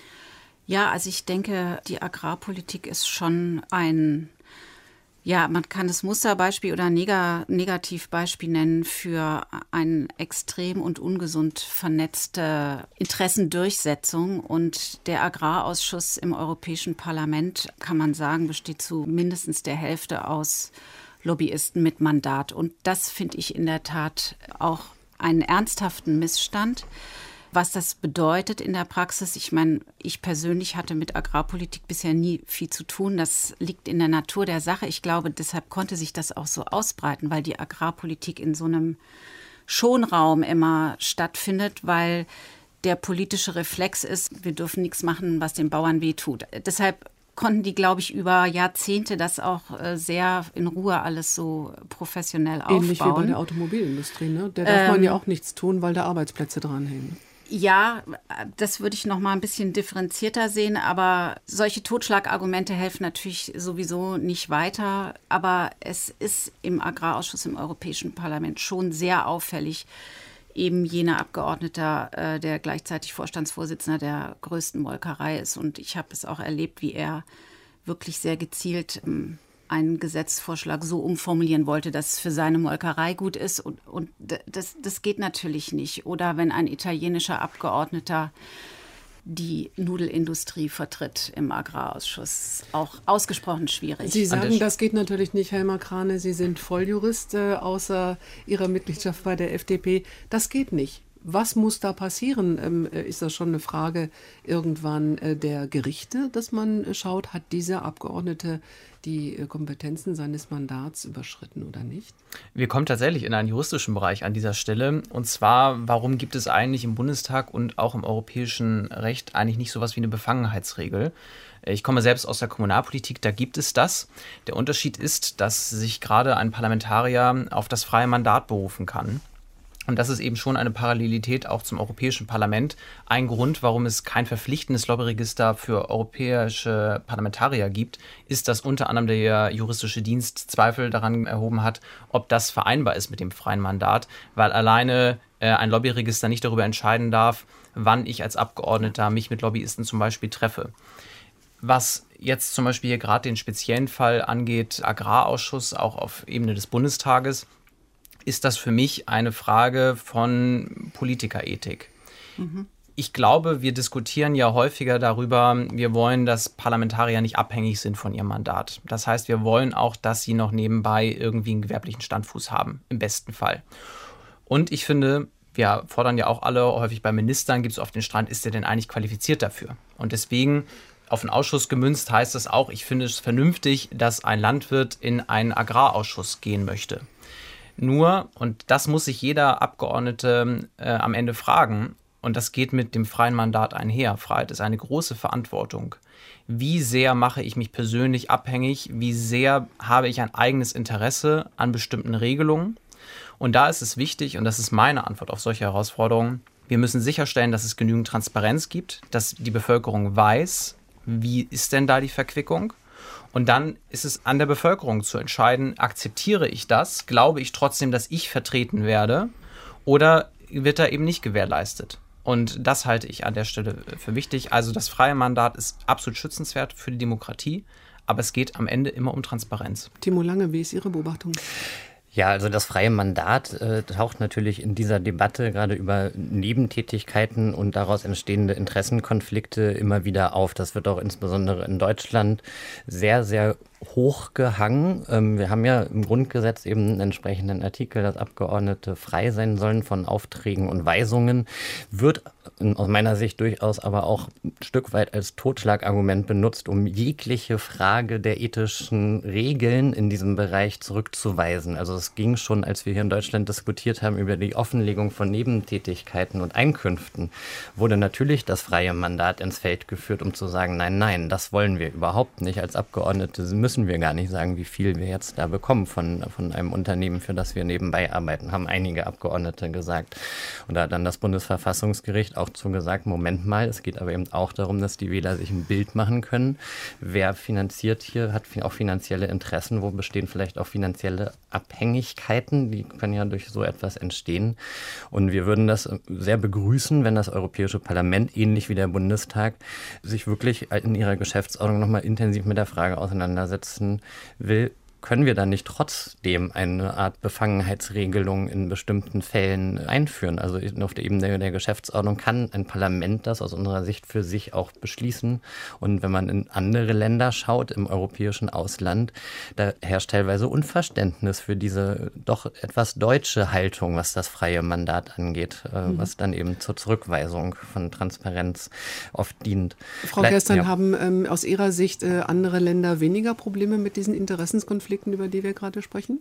Ja, also ich denke, die Agrarpolitik ist schon ein... Ja, man kann es Musterbeispiel oder Neg- Negativbeispiel nennen für eine extrem und ungesund vernetzte Interessendurchsetzung. Und der Agrarausschuss im Europäischen Parlament, kann man sagen, besteht zu mindestens der Hälfte aus Lobbyisten mit Mandat. Und das finde ich in der Tat auch einen ernsthaften Missstand. Was das bedeutet in der Praxis, ich meine, ich persönlich hatte mit Agrarpolitik bisher nie viel zu tun. Das liegt in der Natur der Sache. Ich glaube, deshalb konnte sich das auch so ausbreiten, weil die Agrarpolitik in so einem Schonraum immer stattfindet, weil der politische Reflex ist, wir dürfen nichts machen, was den Bauern wehtut. Deshalb konnten die, glaube ich, über Jahrzehnte das auch sehr in Ruhe alles so professionell aufbauen. Ähnlich wie bei der Automobilindustrie, ne? Da darf ähm, man ja auch nichts tun, weil da Arbeitsplätze dranhängen. Ja, das würde ich noch mal ein bisschen differenzierter sehen, aber solche Totschlagargumente helfen natürlich sowieso nicht weiter. Aber es ist im Agrarausschuss im Europäischen Parlament schon sehr auffällig, eben jener Abgeordneter, äh, der gleichzeitig Vorstandsvorsitzender der größten Molkerei ist. Und ich habe es auch erlebt, wie er wirklich sehr gezielt ähm, einen Gesetzesvorschlag so umformulieren wollte, dass es für seine Molkerei gut ist. Und, und das, das geht natürlich nicht. Oder wenn ein italienischer Abgeordneter die Nudelindustrie vertritt im Agrarausschuss. Auch ausgesprochen schwierig. Sie sagen, das geht natürlich nicht, Helma Krane. Sie sind Volljurist, äh, außer Ihrer Mitgliedschaft bei der F D P. Das geht nicht. Was muss da passieren? Ähm, ist das schon eine Frage irgendwann äh, der Gerichte, dass man äh, schaut, hat dieser Abgeordnete die äh, Kompetenzen seines Mandats überschritten oder nicht? Wir kommen tatsächlich in einen juristischen Bereich an dieser Stelle. Und zwar, warum gibt es eigentlich im Bundestag und auch im europäischen Recht eigentlich nicht sowas wie eine Befangenheitsregel? Ich komme selbst aus der Kommunalpolitik, da gibt es das. Der Unterschied ist, dass sich gerade ein Parlamentarier auf das freie Mandat berufen kann. Und das ist eben schon eine Parallelität auch zum Europäischen Parlament. Ein Grund, warum es kein verpflichtendes Lobbyregister für europäische Parlamentarier gibt, ist, dass unter anderem der juristische Dienst Zweifel daran erhoben hat, ob das vereinbar ist mit dem freien Mandat, weil alleine äh, ein Lobbyregister nicht darüber entscheiden darf, wann ich als Abgeordneter mich mit Lobbyisten zum Beispiel treffe. Was jetzt zum Beispiel hier gerade den speziellen Fall angeht, Agrarausschuss, auch auf Ebene des Bundestages, ist das für mich eine Frage von Politikerethik. Mhm. Ich glaube, wir diskutieren ja häufiger darüber, wir wollen, dass Parlamentarier nicht abhängig sind von ihrem Mandat. Das heißt, wir wollen auch, dass sie noch nebenbei irgendwie einen gewerblichen Standfuß haben, im besten Fall. Und ich finde, wir fordern ja auch alle, häufig bei Ministern gibt es oft den Streit, ist der denn eigentlich qualifiziert dafür? Und deswegen auf den Ausschuss gemünzt heißt das auch, ich finde es vernünftig, dass ein Landwirt in einen Agrarausschuss gehen möchte. Nur, und das muss sich jeder Abgeordnete äh, am Ende fragen, und das geht mit dem freien Mandat einher. Freiheit ist eine große Verantwortung. Wie sehr mache ich mich persönlich abhängig? Wie sehr habe ich ein eigenes Interesse an bestimmten Regelungen? Und da ist es wichtig, und das ist meine Antwort auf solche Herausforderungen, wir müssen sicherstellen, dass es genügend Transparenz gibt, dass die Bevölkerung weiß, wie ist denn da die Verquickung? Und dann ist es an der Bevölkerung zu entscheiden, akzeptiere ich das, glaube ich trotzdem, dass ich vertreten werde oder wird da eben nicht gewährleistet. Und das halte ich an der Stelle für wichtig. Also das freie Mandat ist absolut schützenswert für die Demokratie, aber es geht am Ende immer um Transparenz. Timo Lange, wie ist Ihre Beobachtung? Ja, also das freie Mandat äh, taucht natürlich in dieser Debatte gerade über Nebentätigkeiten und daraus entstehende Interessenkonflikte immer wieder auf. Das wird auch insbesondere in Deutschland sehr, sehr hochgehangen. Ähm, wir haben ja im Grundgesetz eben einen entsprechenden Artikel, dass Abgeordnete frei sein sollen von Aufträgen und Weisungen. Wird aus meiner Sicht durchaus aber auch ein Stück weit als Totschlagargument benutzt, um jegliche Frage der ethischen Regeln in diesem Bereich zurückzuweisen. Also es ging schon, als wir hier in Deutschland diskutiert haben über die Offenlegung von Nebentätigkeiten und Einkünften, wurde natürlich das freie Mandat ins Feld geführt, um zu sagen, nein, nein, das wollen wir überhaupt nicht. Als Abgeordnete müssen wir gar nicht sagen, wie viel wir jetzt da bekommen von, von einem Unternehmen, für das wir nebenbei arbeiten, haben einige Abgeordnete gesagt. Und da hat dann das Bundesverfassungsgericht auch zugesagt, Moment mal, es geht aber eben auch darum, dass die Wähler sich ein Bild machen können. Wer finanziert hier, hat auch finanzielle Interessen, wo bestehen vielleicht auch finanzielle Abhängigkeiten, die können ja durch so etwas entstehen. Und wir würden das sehr begrüßen, wenn das Europäische Parlament, ähnlich wie der Bundestag, sich wirklich in ihrer Geschäftsordnung nochmal intensiv mit der Frage auseinandersetzen will, können wir dann nicht trotzdem eine Art Befangenheitsregelung in bestimmten Fällen einführen? Also auf der Ebene der Geschäftsordnung kann ein Parlament das aus unserer Sicht für sich auch beschließen. Und wenn man in andere Länder schaut, im europäischen Ausland, da herrscht teilweise Unverständnis für diese doch etwas deutsche Haltung, was das freie Mandat angeht, mhm. was dann eben zur Zurückweisung von Transparenz oft dient. Frau Gerstern, ja. haben ähm, aus Ihrer Sicht äh, andere Länder weniger Probleme mit diesen Interessenskonflikten, über die wir gerade sprechen?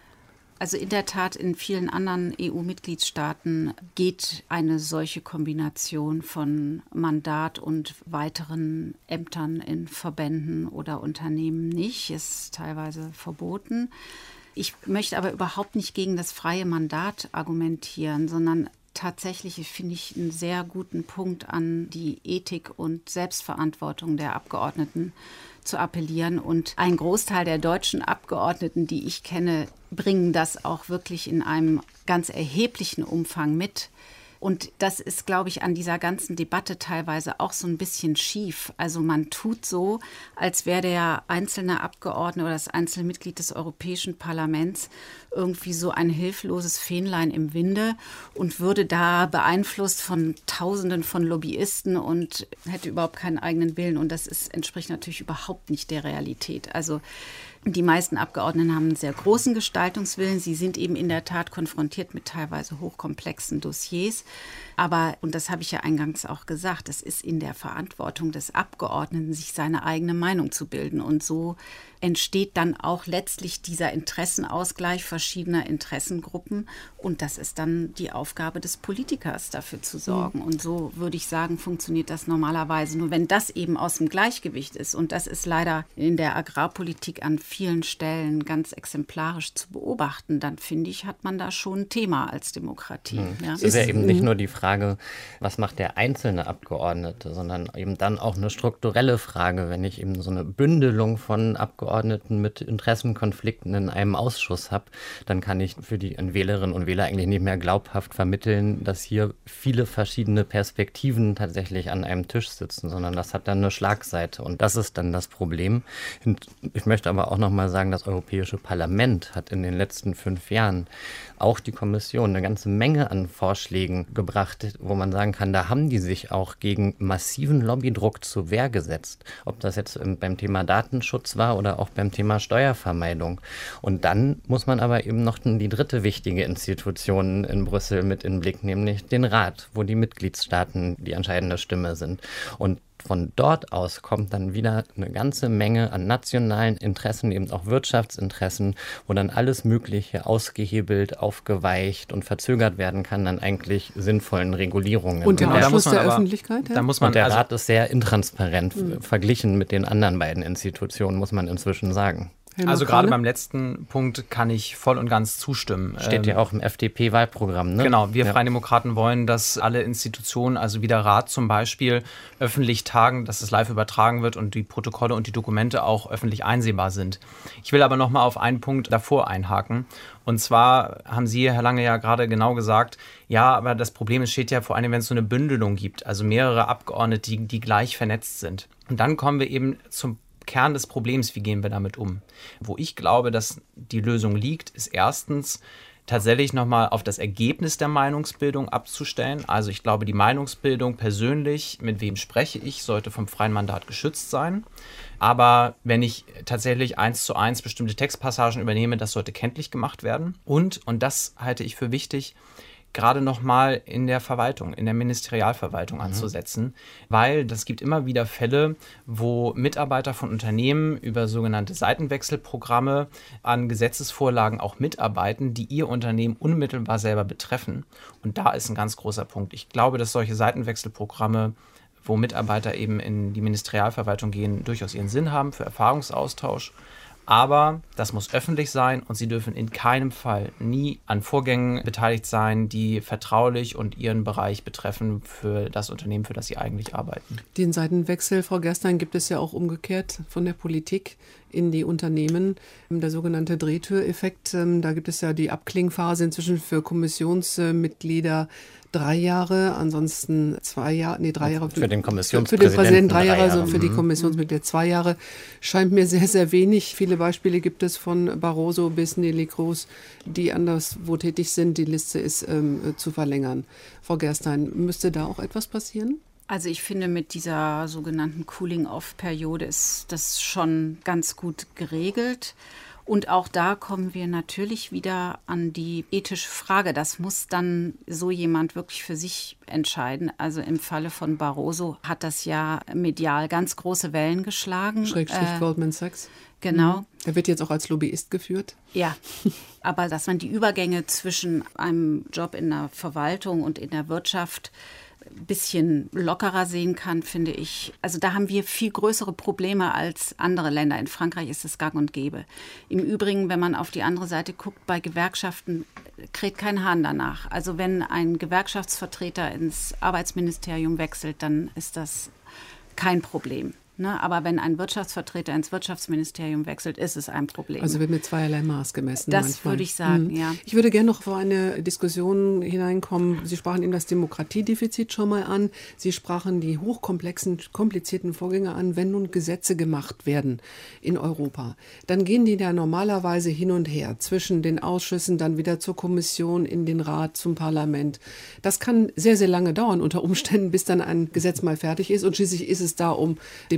Also in der Tat, in vielen anderen E U-Mitgliedstaaten geht eine solche Kombination von Mandat und weiteren Ämtern in Verbänden oder Unternehmen nicht. Ist teilweise verboten. Ich möchte aber überhaupt nicht gegen das freie Mandat argumentieren, sondern tatsächlich finde ich einen sehr guten Punkt an die Ethik und Selbstverantwortung der Abgeordneten zu appellieren. Und ein Großteil der deutschen Abgeordneten, die ich kenne, bringen das auch wirklich in einem ganz erheblichen Umfang mit. Und das ist, glaube ich, an dieser ganzen Debatte teilweise auch so ein bisschen schief. Also man tut so, als wäre der einzelne Abgeordnete oder das einzelne Mitglied des Europäischen Parlaments irgendwie so ein hilfloses Fähnlein im Winde und würde da beeinflusst von Tausenden von Lobbyisten und hätte überhaupt keinen eigenen Willen. Und das ist, entspricht natürlich überhaupt nicht der Realität. Also die meisten Abgeordneten haben einen sehr großen Gestaltungswillen. Sie sind eben in der Tat konfrontiert mit teilweise hochkomplexen Dossiers. Aber, und das habe ich ja eingangs auch gesagt, es ist in der Verantwortung des Abgeordneten, sich seine eigene Meinung zu bilden. Und so entsteht dann auch letztlich dieser Interessenausgleich verschiedener Interessengruppen. Und das ist dann die Aufgabe des Politikers, dafür zu sorgen. Mhm. Und so würde ich sagen, funktioniert das normalerweise. Nur wenn das eben aus dem Gleichgewicht ist, und das ist leider in der Agrarpolitik an vielen Stellen ganz exemplarisch zu beobachten, dann finde ich, hat man da schon ein Thema als Demokratie. Mhm. Ja. Es ist ja eben nicht nur die Frage, was macht der einzelne Abgeordnete, sondern eben dann auch eine strukturelle Frage, wenn ich eben so eine Bündelung von Abgeordneten mit Interessenkonflikten in einem Ausschuss habe, dann kann ich für die Wählerinnen und Wähler eigentlich nicht mehr glaubhaft vermitteln, dass hier viele verschiedene Perspektiven tatsächlich an einem Tisch sitzen, sondern das hat dann eine Schlagseite und das ist dann das Problem. Ich möchte aber auch noch mal sagen, das Europäische Parlament hat in den letzten fünf Jahren auch die Kommission eine ganze Menge an Vorschlägen gebracht, wo man sagen kann, da haben die sich auch gegen massiven Lobbydruck zur Wehr gesetzt. Ob das jetzt beim Thema Datenschutz war oder auch beim Thema Steuervermeidung. Und dann muss man aber eben noch die dritte wichtige Institution in Brüssel mit in den Blick, nämlich den Rat, wo die Mitgliedstaaten die entscheidende Stimme sind. Und von dort aus kommt dann wieder eine ganze Menge an nationalen Interessen, eben auch Wirtschaftsinteressen, wo dann alles Mögliche ausgehebelt, aufgeweicht und verzögert werden kann an eigentlich sinnvollen Regulierungen. Und der Genau, da Ausschluss muss man der aber- Öffentlichkeit? Da Ja? muss man, Und der also, Rat ist sehr intransparent, mhm. verglichen mit den anderen beiden Institutionen, muss man inzwischen sagen. Helmut also gerade Krane? beim letzten Punkt kann ich voll und ganz zustimmen. Steht ja Ähm, auch im F D P-Wahlprogramm, ne? Genau, wir Ja. Freien Demokraten wollen, dass alle Institutionen, also wie der Rat zum Beispiel, öffentlich tagen, dass es live übertragen wird und die Protokolle und die Dokumente auch öffentlich einsehbar sind. Ich will aber noch mal auf einen Punkt davor einhaken. Und zwar haben Sie, Herr Lange, ja gerade genau gesagt, ja, aber das Problem entsteht ja vor allem, wenn es so eine Bündelung gibt, also mehrere Abgeordnete, die, die gleich vernetzt sind. Und dann kommen wir eben zum Kern des Problems, wie gehen wir damit um? Wo ich glaube, dass die Lösung liegt, ist erstens tatsächlich nochmal auf das Ergebnis der Meinungsbildung abzustellen. Also ich glaube, die Meinungsbildung persönlich, mit wem spreche ich, sollte vom freien Mandat geschützt sein. Aber wenn ich tatsächlich eins zu eins bestimmte Textpassagen übernehme, das sollte kenntlich gemacht werden. Und, und das halte ich für wichtig, gerade nochmal in der Verwaltung, in der Ministerialverwaltung mhm. anzusetzen, weil das gibt immer wieder Fälle, wo Mitarbeiter von Unternehmen über sogenannte Seitenwechselprogramme an Gesetzesvorlagen auch mitarbeiten, die ihr Unternehmen unmittelbar selber betreffen. Und da ist ein ganz großer Punkt. Ich glaube, dass solche Seitenwechselprogramme, wo Mitarbeiter eben in die Ministerialverwaltung gehen, durchaus ihren Sinn haben für Erfahrungsaustausch. Aber das muss öffentlich sein und sie dürfen in keinem Fall nie an Vorgängen beteiligt sein, die vertraulich und ihren Bereich betreffen für das Unternehmen, für das sie eigentlich arbeiten. Den Seitenwechsel, Frau Gerstein, gibt es ja auch umgekehrt von der Politik in die Unternehmen. Der sogenannte Drehtüreffekt, da gibt es ja die Abklingphase inzwischen für Kommissionsmitglieder drei Jahre, ansonsten zwei Jahre, nee, drei Jahre. Für den Kommissionspräsidenten Für den Präsidenten drei Jahre, drei also Jahre. für die Mhm. Kommissionsmitglieder zwei Jahre. Scheint mir sehr, sehr wenig. Viele Beispiele gibt es von Barroso bis Neelie Kroes, die anderswo tätig sind. Die Liste ist ähm, zu verlängern. Frau Gerstein, müsste da auch etwas passieren? Also ich finde, mit dieser sogenannten Cooling-off-Periode ist das schon ganz gut geregelt. Und auch da kommen wir natürlich wieder an die ethische Frage. Das muss dann so jemand wirklich für sich entscheiden. Also im Falle von Barroso hat das ja medial ganz große Wellen geschlagen. Schrägstrich Äh, Goldman Sachs. Genau. Er wird jetzt auch als Lobbyist geführt. Ja, aber dass man die Übergänge zwischen einem Job in der Verwaltung und in der Wirtschaft ein bisschen lockerer sehen kann, finde ich. Also da haben wir viel größere Probleme als andere Länder. In Frankreich ist es gang und gäbe. Im Übrigen, wenn man auf die andere Seite guckt, bei Gewerkschaften kräht kein Hahn danach. Also wenn ein Gewerkschaftsvertreter ins Arbeitsministerium wechselt, dann ist das kein Problem. Ne? Aber wenn ein Wirtschaftsvertreter ins Wirtschaftsministerium wechselt, ist es ein Problem. Also wird mit zweierlei Maß gemessen. Das manchmal. würde ich sagen, Mhm. ja. Ich würde gerne noch vor eine Diskussion hineinkommen. Sie sprachen eben das Demokratiedefizit schon mal an. Sie sprachen die hochkomplexen, komplizierten Vorgänge an. Wenn nun Gesetze gemacht werden in Europa, dann gehen die da normalerweise hin und her zwischen den Ausschüssen, dann wieder zur Kommission, in den Rat, zum Parlament. Das kann sehr, sehr lange dauern unter Umständen, bis dann ein Gesetz mal fertig ist. Und schließlich ist es da, um dem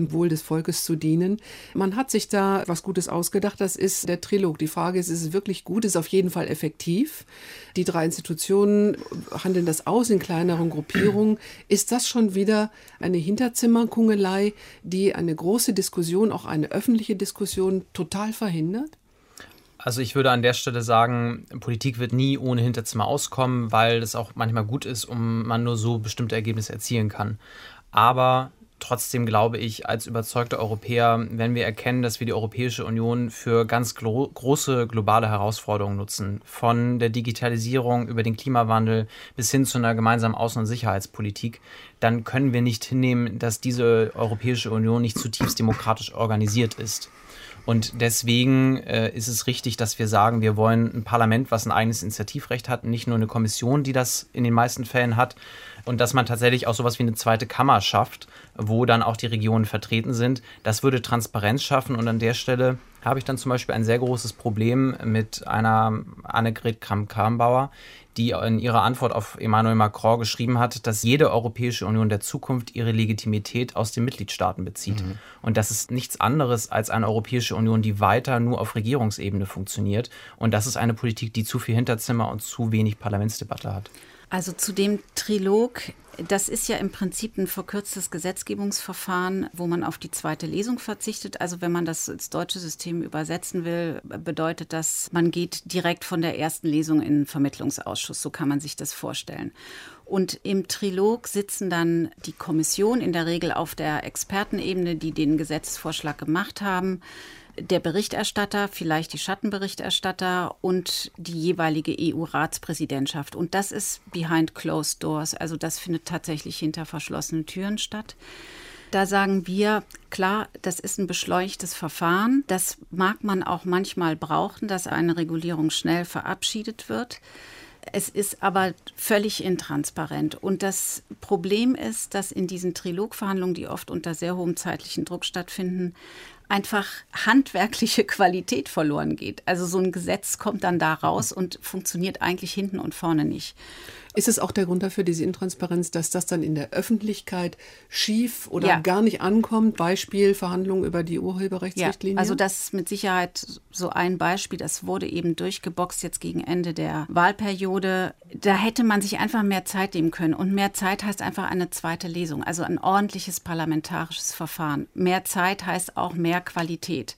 dem Wohl des Volkes zu dienen. Man hat sich da was Gutes ausgedacht, das ist der Trilog. Die Frage ist, ist es wirklich gut, ist es auf jeden Fall effektiv? Die drei Institutionen handeln das aus in kleineren Gruppierungen. Ist das schon wieder eine Hinterzimmerkungelei, die eine große Diskussion, auch eine öffentliche Diskussion total verhindert? Also ich würde an der Stelle sagen, Politik wird nie ohne Hinterzimmer auskommen, weil es auch manchmal gut ist, um man nur so bestimmte Ergebnisse erzielen kann. Aber trotzdem glaube ich, als überzeugte Europäer, wenn wir erkennen, dass wir die Europäische Union für ganz gro- große globale Herausforderungen nutzen, von der Digitalisierung über den Klimawandel bis hin zu einer gemeinsamen Außen- und Sicherheitspolitik, dann können wir nicht hinnehmen, dass diese Europäische Union nicht zutiefst demokratisch organisiert ist. Und deswegen äh, ist es richtig, dass wir sagen, wir wollen ein Parlament, was ein eigenes Initiativrecht hat, nicht nur eine Kommission, die das in den meisten Fällen hat, und dass man tatsächlich auch sowas wie eine zweite Kammer schafft, wo dann auch die Regionen vertreten sind. Das würde Transparenz schaffen, und an der Stelle habe ich dann zum Beispiel ein sehr großes Problem mit einer Annegret Kramp-Karrenbauer, die in ihrer Antwort auf Emmanuel Macron geschrieben hat, dass jede Europäische Union der Zukunft ihre Legitimität aus den Mitgliedstaaten bezieht. Mhm. Und das ist nichts anderes als eine Europäische Union, die weiter nur auf Regierungsebene funktioniert. Und das ist eine Politik, die zu viel Hinterzimmer und zu wenig Parlamentsdebatte hat. Also zu dem Trilog, das ist ja im Prinzip ein verkürztes Gesetzgebungsverfahren, wo man auf die zweite Lesung verzichtet. Also wenn man das ins deutsche System übersetzen will, bedeutet das, man geht direkt von der ersten Lesung in den Vermittlungsausschuss. So kann man sich das vorstellen. Und im Trilog sitzen dann die Kommission, in der Regel auf der Expertenebene, die den Gesetzesvorschlag gemacht haben, der Berichterstatter, vielleicht die Schattenberichterstatter und die jeweilige E U-Ratspräsidentschaft. Und das ist behind closed doors, also das findet tatsächlich hinter verschlossenen Türen statt. Da sagen wir, klar, das ist ein beschleunigtes Verfahren. Das mag man auch manchmal brauchen, dass eine Regulierung schnell verabschiedet wird. Es ist aber völlig intransparent. Und das Problem ist, dass in diesen Trilogverhandlungen, die oft unter sehr hohem zeitlichen Druck stattfinden, einfach handwerkliche Qualität verloren geht. Also so ein Gesetz kommt dann da raus und funktioniert eigentlich hinten und vorne nicht. Ist es auch der Grund dafür, diese Intransparenz, dass das dann in der Öffentlichkeit schief oder ja. gar nicht ankommt? Beispiel Verhandlungen über die Urheberrechtsrichtlinie? Ja, also das ist mit Sicherheit so ein Beispiel. Das wurde eben durchgeboxt jetzt gegen Ende der Wahlperiode. Da hätte man sich einfach mehr Zeit nehmen können. Und mehr Zeit heißt einfach eine zweite Lesung, also ein ordentliches parlamentarisches Verfahren. Mehr Zeit heißt auch mehr Qualität.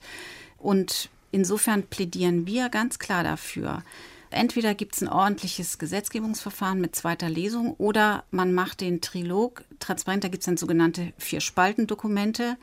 Und insofern plädieren wir ganz klar dafür, entweder gibt es ein ordentliches Gesetzgebungsverfahren mit zweiter Lesung oder man macht den Trilog transparent. Da gibt es dann sogenannte Vier-Spalten-Dokumente,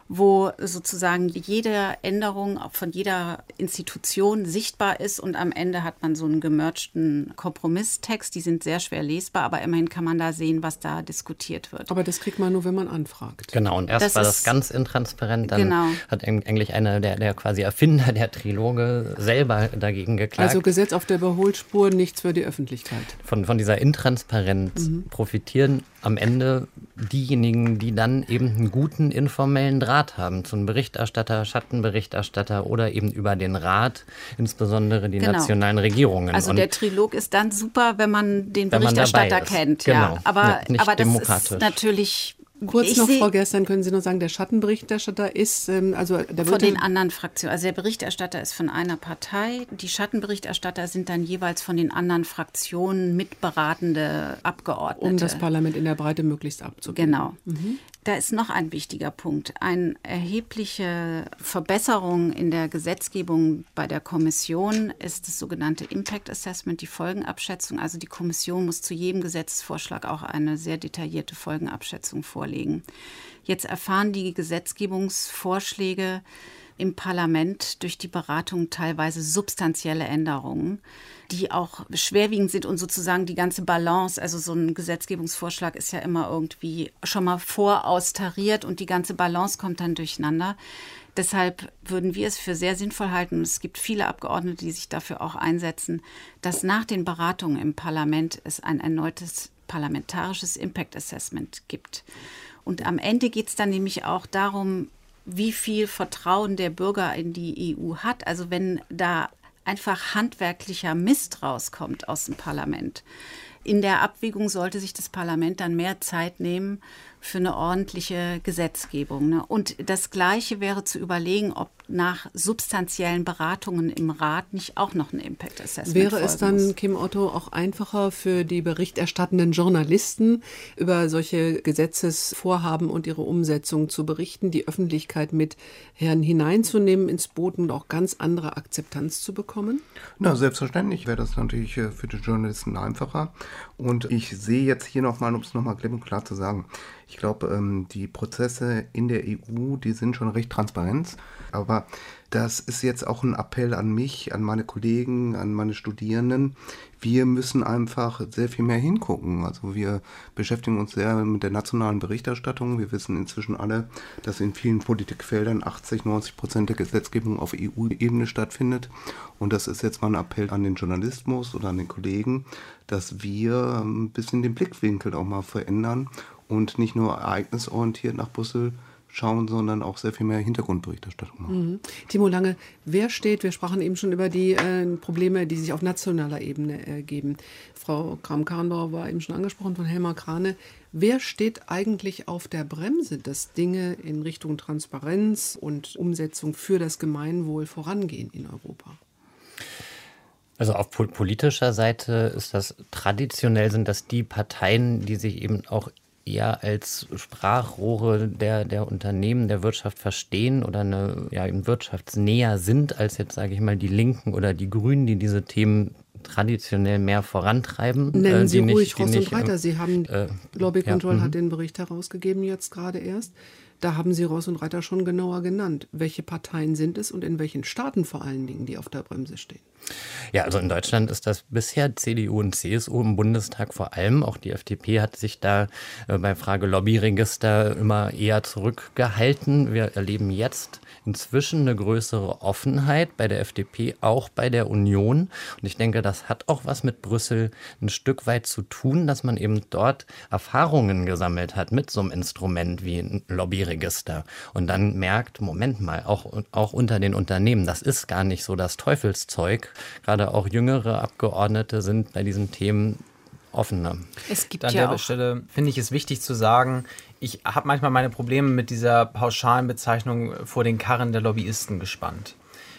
wo sozusagen jede Änderung von jeder Institution sichtbar ist und am Ende hat man so einen gemergten Kompromisstext. Die sind sehr schwer lesbar, aber immerhin kann man da sehen, was da diskutiert wird. Aber das kriegt man nur, wenn man anfragt. Genau, und erst das war ist, das ganz intransparent, dann genau. hat eigentlich einer der, der quasi Erfinder der Triloge selber dagegen geklagt. Also Gesetz auf der Überholspur, nichts für die Öffentlichkeit. Von, von dieser Intransparenz mhm. profitieren am Ende diejenigen, die dann eben einen guten informellen Draht haben zum Berichterstatter, Schattenberichterstatter oder eben über den Rat, insbesondere die genau. nationalen Regierungen. Also und der Trilog ist dann super, wenn man den wenn Berichterstatter man kennt. Genau. Ja. Aber, nicht aber das demokratisch. ist natürlich... Kurz ich noch, seh, Frau Gerstern, können Sie noch sagen, der Schattenberichterstatter ist, ähm, also der von wird den anderen Fraktionen. Also der Berichterstatter ist von einer Partei. Die Schattenberichterstatter sind dann jeweils von den anderen Fraktionen mitberatende Abgeordnete. Um das Parlament in der Breite möglichst abzugeben. Genau. Mhm. Da ist noch ein wichtiger Punkt. Eine erhebliche Verbesserung in der Gesetzgebung bei der Kommission ist das sogenannte Impact Assessment, die Folgenabschätzung. Also die Kommission muss zu jedem Gesetzesvorschlag auch eine sehr detaillierte Folgenabschätzung vorlegen. Jetzt erfahren die Gesetzgebungsvorschläge im Parlament durch die Beratung teilweise substanzielle Änderungen, die auch schwerwiegend sind und sozusagen die ganze Balance, also so ein Gesetzgebungsvorschlag ist ja immer irgendwie schon mal voraustariert und die ganze Balance kommt dann durcheinander. Deshalb würden wir es für sehr sinnvoll halten, und es gibt viele Abgeordnete, die sich dafür auch einsetzen, dass nach den Beratungen im Parlament es ein erneutes parlamentarisches Impact Assessment gibt. Und am Ende geht es dann nämlich auch darum, wie viel Vertrauen der Bürger in die E U hat. Also wenn da einfach handwerklicher Mist rauskommt aus dem Parlament, In der Abwägung sollte sich das Parlament dann mehr Zeit nehmen für eine ordentliche Gesetzgebung. Ne? Und das Gleiche wäre zu überlegen, ob nach substanziellen Beratungen im Rat nicht auch noch ein Impact Assessment Wäre es dann, muss. Kim Otto, auch einfacher für die berichterstattenden Journalisten, über solche Gesetzesvorhaben und ihre Umsetzung zu berichten, die Öffentlichkeit mit hineinzunehmen ins Boot und auch ganz andere Akzeptanz zu bekommen? Na, selbstverständlich wäre das natürlich für die Journalisten einfacher. Und ich sehe jetzt hier nochmal, um es nochmal klipp und klar zu sagen, ich glaube, die Prozesse in der E U, die sind schon recht transparent. Aber das ist jetzt auch ein Appell an mich, an meine Kollegen, an meine Studierenden. Wir müssen einfach sehr viel mehr hingucken. Also wir beschäftigen uns sehr mit der nationalen Berichterstattung. Wir wissen inzwischen alle, dass in vielen Politikfeldern achtzig, neunzig Prozent der Gesetzgebung auf E U-Ebene stattfindet. Und das ist jetzt mal ein Appell an den Journalismus oder an den Kollegen, dass wir ein bisschen den Blickwinkel auch mal verändern und nicht nur ereignisorientiert nach Brüssel schauen, sondern auch sehr viel mehr Hintergrundberichterstattung machen. Mhm. Timo Lange, wer steht, wir sprachen eben schon über die äh, Probleme, die sich auf nationaler Ebene ergeben. Frau Kramp-Karrenbauer war eben schon angesprochen von Helma Krane. Wer steht eigentlich auf der Bremse, dass Dinge in Richtung Transparenz und Umsetzung für das Gemeinwohl vorangehen in Europa? Also auf politischer Seite ist das traditionell, sind das die Parteien, die sich eben auch eher als Sprachrohre der, der Unternehmen, der Wirtschaft verstehen oder eine, ja, eben wirtschaftsnäher sind als jetzt, sage ich mal, die Linken oder die Grünen, die diese Themen traditionell mehr vorantreiben. Nennen äh, Sie nicht, ruhig Ross nicht, und Reiter. Sie haben, äh, Lobby Control ja, hat den Bericht herausgegeben jetzt gerade erst. Da haben Sie Ross und Reiter schon genauer genannt. Welche Parteien sind es und in welchen Staaten vor allen Dingen, die auf der Bremse stehen? Ja, also in Deutschland ist das bisher C D U und C S U im Bundestag vor allem. Auch die F D P hat sich da äh, bei Frage Lobbyregister immer eher zurückgehalten. Wir erleben jetzt inzwischen eine größere Offenheit bei der F D P, auch bei der Union. Und ich denke, das hat auch was mit Brüssel ein Stück weit zu tun, dass man eben dort Erfahrungen gesammelt hat mit so einem Instrument wie ein Lobbyregister. Und dann merkt, Moment mal, auch, auch unter den Unternehmen, das ist gar nicht so das Teufelszeug. Gerade auch jüngere Abgeordnete sind bei diesen Themen offener. Es gibt An ja der auch Stelle finde ich es wichtig zu sagen, ich habe manchmal meine Probleme mit dieser pauschalen Bezeichnung vor den Karren der Lobbyisten gespannt,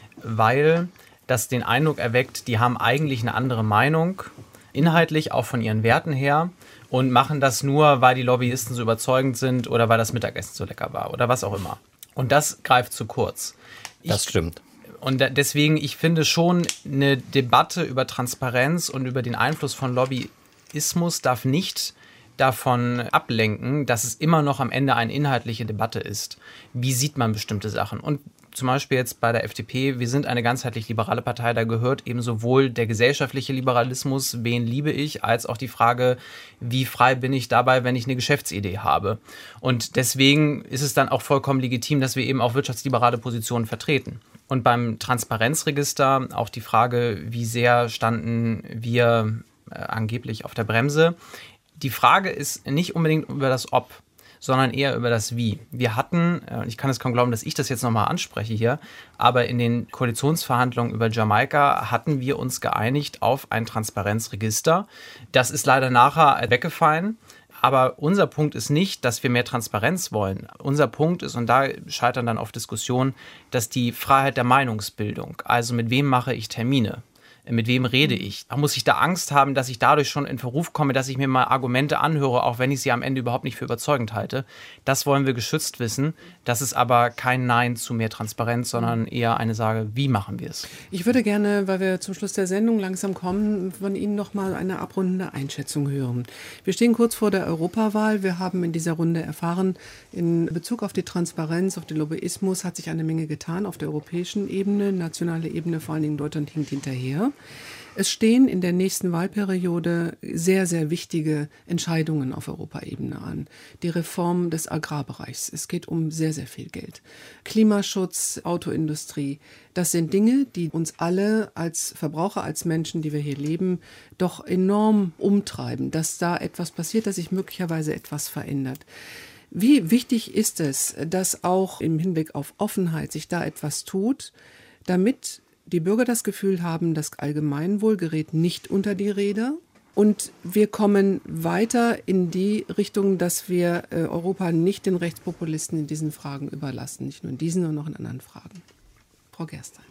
weil das den Eindruck erweckt, die haben eigentlich eine andere Meinung, inhaltlich auch von ihren Werten her und machen das nur, weil die Lobbyisten so überzeugend sind oder weil das Mittagessen so lecker war oder was auch immer. Und das greift zu kurz. Das ich, stimmt. Und deswegen, ich finde schon, eine Debatte über Transparenz und über den Einfluss von Lobbyismus darf nicht davon ablenken, dass es immer noch am Ende eine inhaltliche Debatte ist. Wie sieht man bestimmte Sachen? Und zum Beispiel jetzt bei der F D P, wir sind eine ganzheitlich liberale Partei, da gehört eben sowohl der gesellschaftliche Liberalismus, wen liebe ich, als auch die Frage, wie frei bin ich dabei, wenn ich eine Geschäftsidee habe. Und deswegen ist es dann auch vollkommen legitim, dass wir eben auch wirtschaftsliberale Positionen vertreten. Und beim Transparenzregister auch die Frage, wie sehr standen wir äh, angeblich auf der Bremse. Die Frage ist nicht unbedingt über das Ob, sondern eher über das Wie. Wir hatten, ich kann es kaum glauben, dass ich das jetzt nochmal anspreche hier, aber in den Koalitionsverhandlungen über Jamaika hatten wir uns geeinigt auf ein Transparenzregister. Das ist leider nachher weggefallen. Aber unser Punkt ist nicht, dass wir mehr Transparenz wollen. Unser Punkt ist, und da scheitern dann oft Diskussionen, dass die Freiheit der Meinungsbildung, also mit wem mache ich Termine, mit wem rede ich? Muss ich da Angst haben, dass ich dadurch schon in Verruf komme, dass ich mir mal Argumente anhöre, auch wenn ich sie am Ende überhaupt nicht für überzeugend halte? Das wollen wir geschützt wissen. Das ist aber kein Nein zu mehr Transparenz, sondern eher eine Sage, wie machen wir es? Ich würde gerne, weil wir zum Schluss der Sendung langsam kommen, von Ihnen noch mal eine abrundende Einschätzung hören. Wir stehen kurz vor der Europawahl. Wir haben in dieser Runde erfahren, in Bezug auf die Transparenz, auf den Lobbyismus hat sich eine Menge getan auf der europäischen Ebene, nationale Ebene, vor allen Dingen Deutschland hinkt hinterher. Es stehen in der nächsten Wahlperiode sehr, sehr wichtige Entscheidungen auf Europaebene an. Die Reform des Agrarbereichs. Es geht um sehr, sehr viel Geld. Klimaschutz, Autoindustrie. Das sind Dinge, die uns alle als Verbraucher, als Menschen, die wir hier leben, doch enorm umtreiben. Dass da etwas passiert, dass sich möglicherweise etwas verändert. Wie wichtig ist es, dass auch im Hinblick auf Offenheit sich da etwas tut, damit die Bürger das Gefühl haben, das Allgemeinwohl gerät nicht unter die Räder, Und wir kommen weiter in die Richtung, dass wir äh, Europa nicht den Rechtspopulisten in diesen Fragen überlassen. Nicht nur in diesen, sondern auch in anderen Fragen. Frau Gerstein.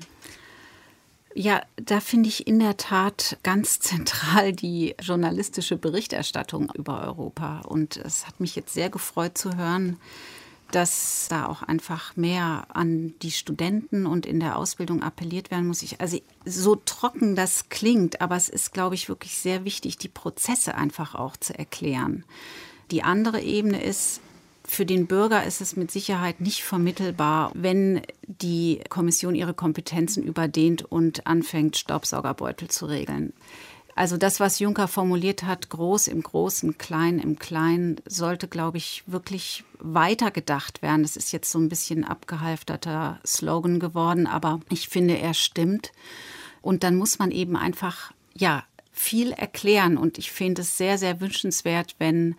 Ja, da finde ich in der Tat ganz zentral die journalistische Berichterstattung über Europa. Und es hat mich jetzt sehr gefreut zu hören, dass da auch einfach mehr an die Studenten und in der Ausbildung appelliert werden muss. Ich, also so trocken das klingt, aber es ist, glaube ich, wirklich sehr wichtig, die Prozesse einfach auch zu erklären. Die andere Ebene ist, für den Bürger ist es mit Sicherheit nicht vermittelbar, wenn die Kommission ihre Kompetenzen überdehnt und anfängt, Staubsaugerbeutel zu regeln. Also das, was Juncker formuliert hat, groß im Großen, klein im Kleinen, sollte, glaube ich, wirklich weitergedacht werden. Das ist jetzt so ein bisschen abgehalfterter Slogan geworden, aber ich finde, er stimmt. Und dann muss man eben einfach, ja, viel erklären. Und ich finde es sehr, sehr wünschenswert, wenn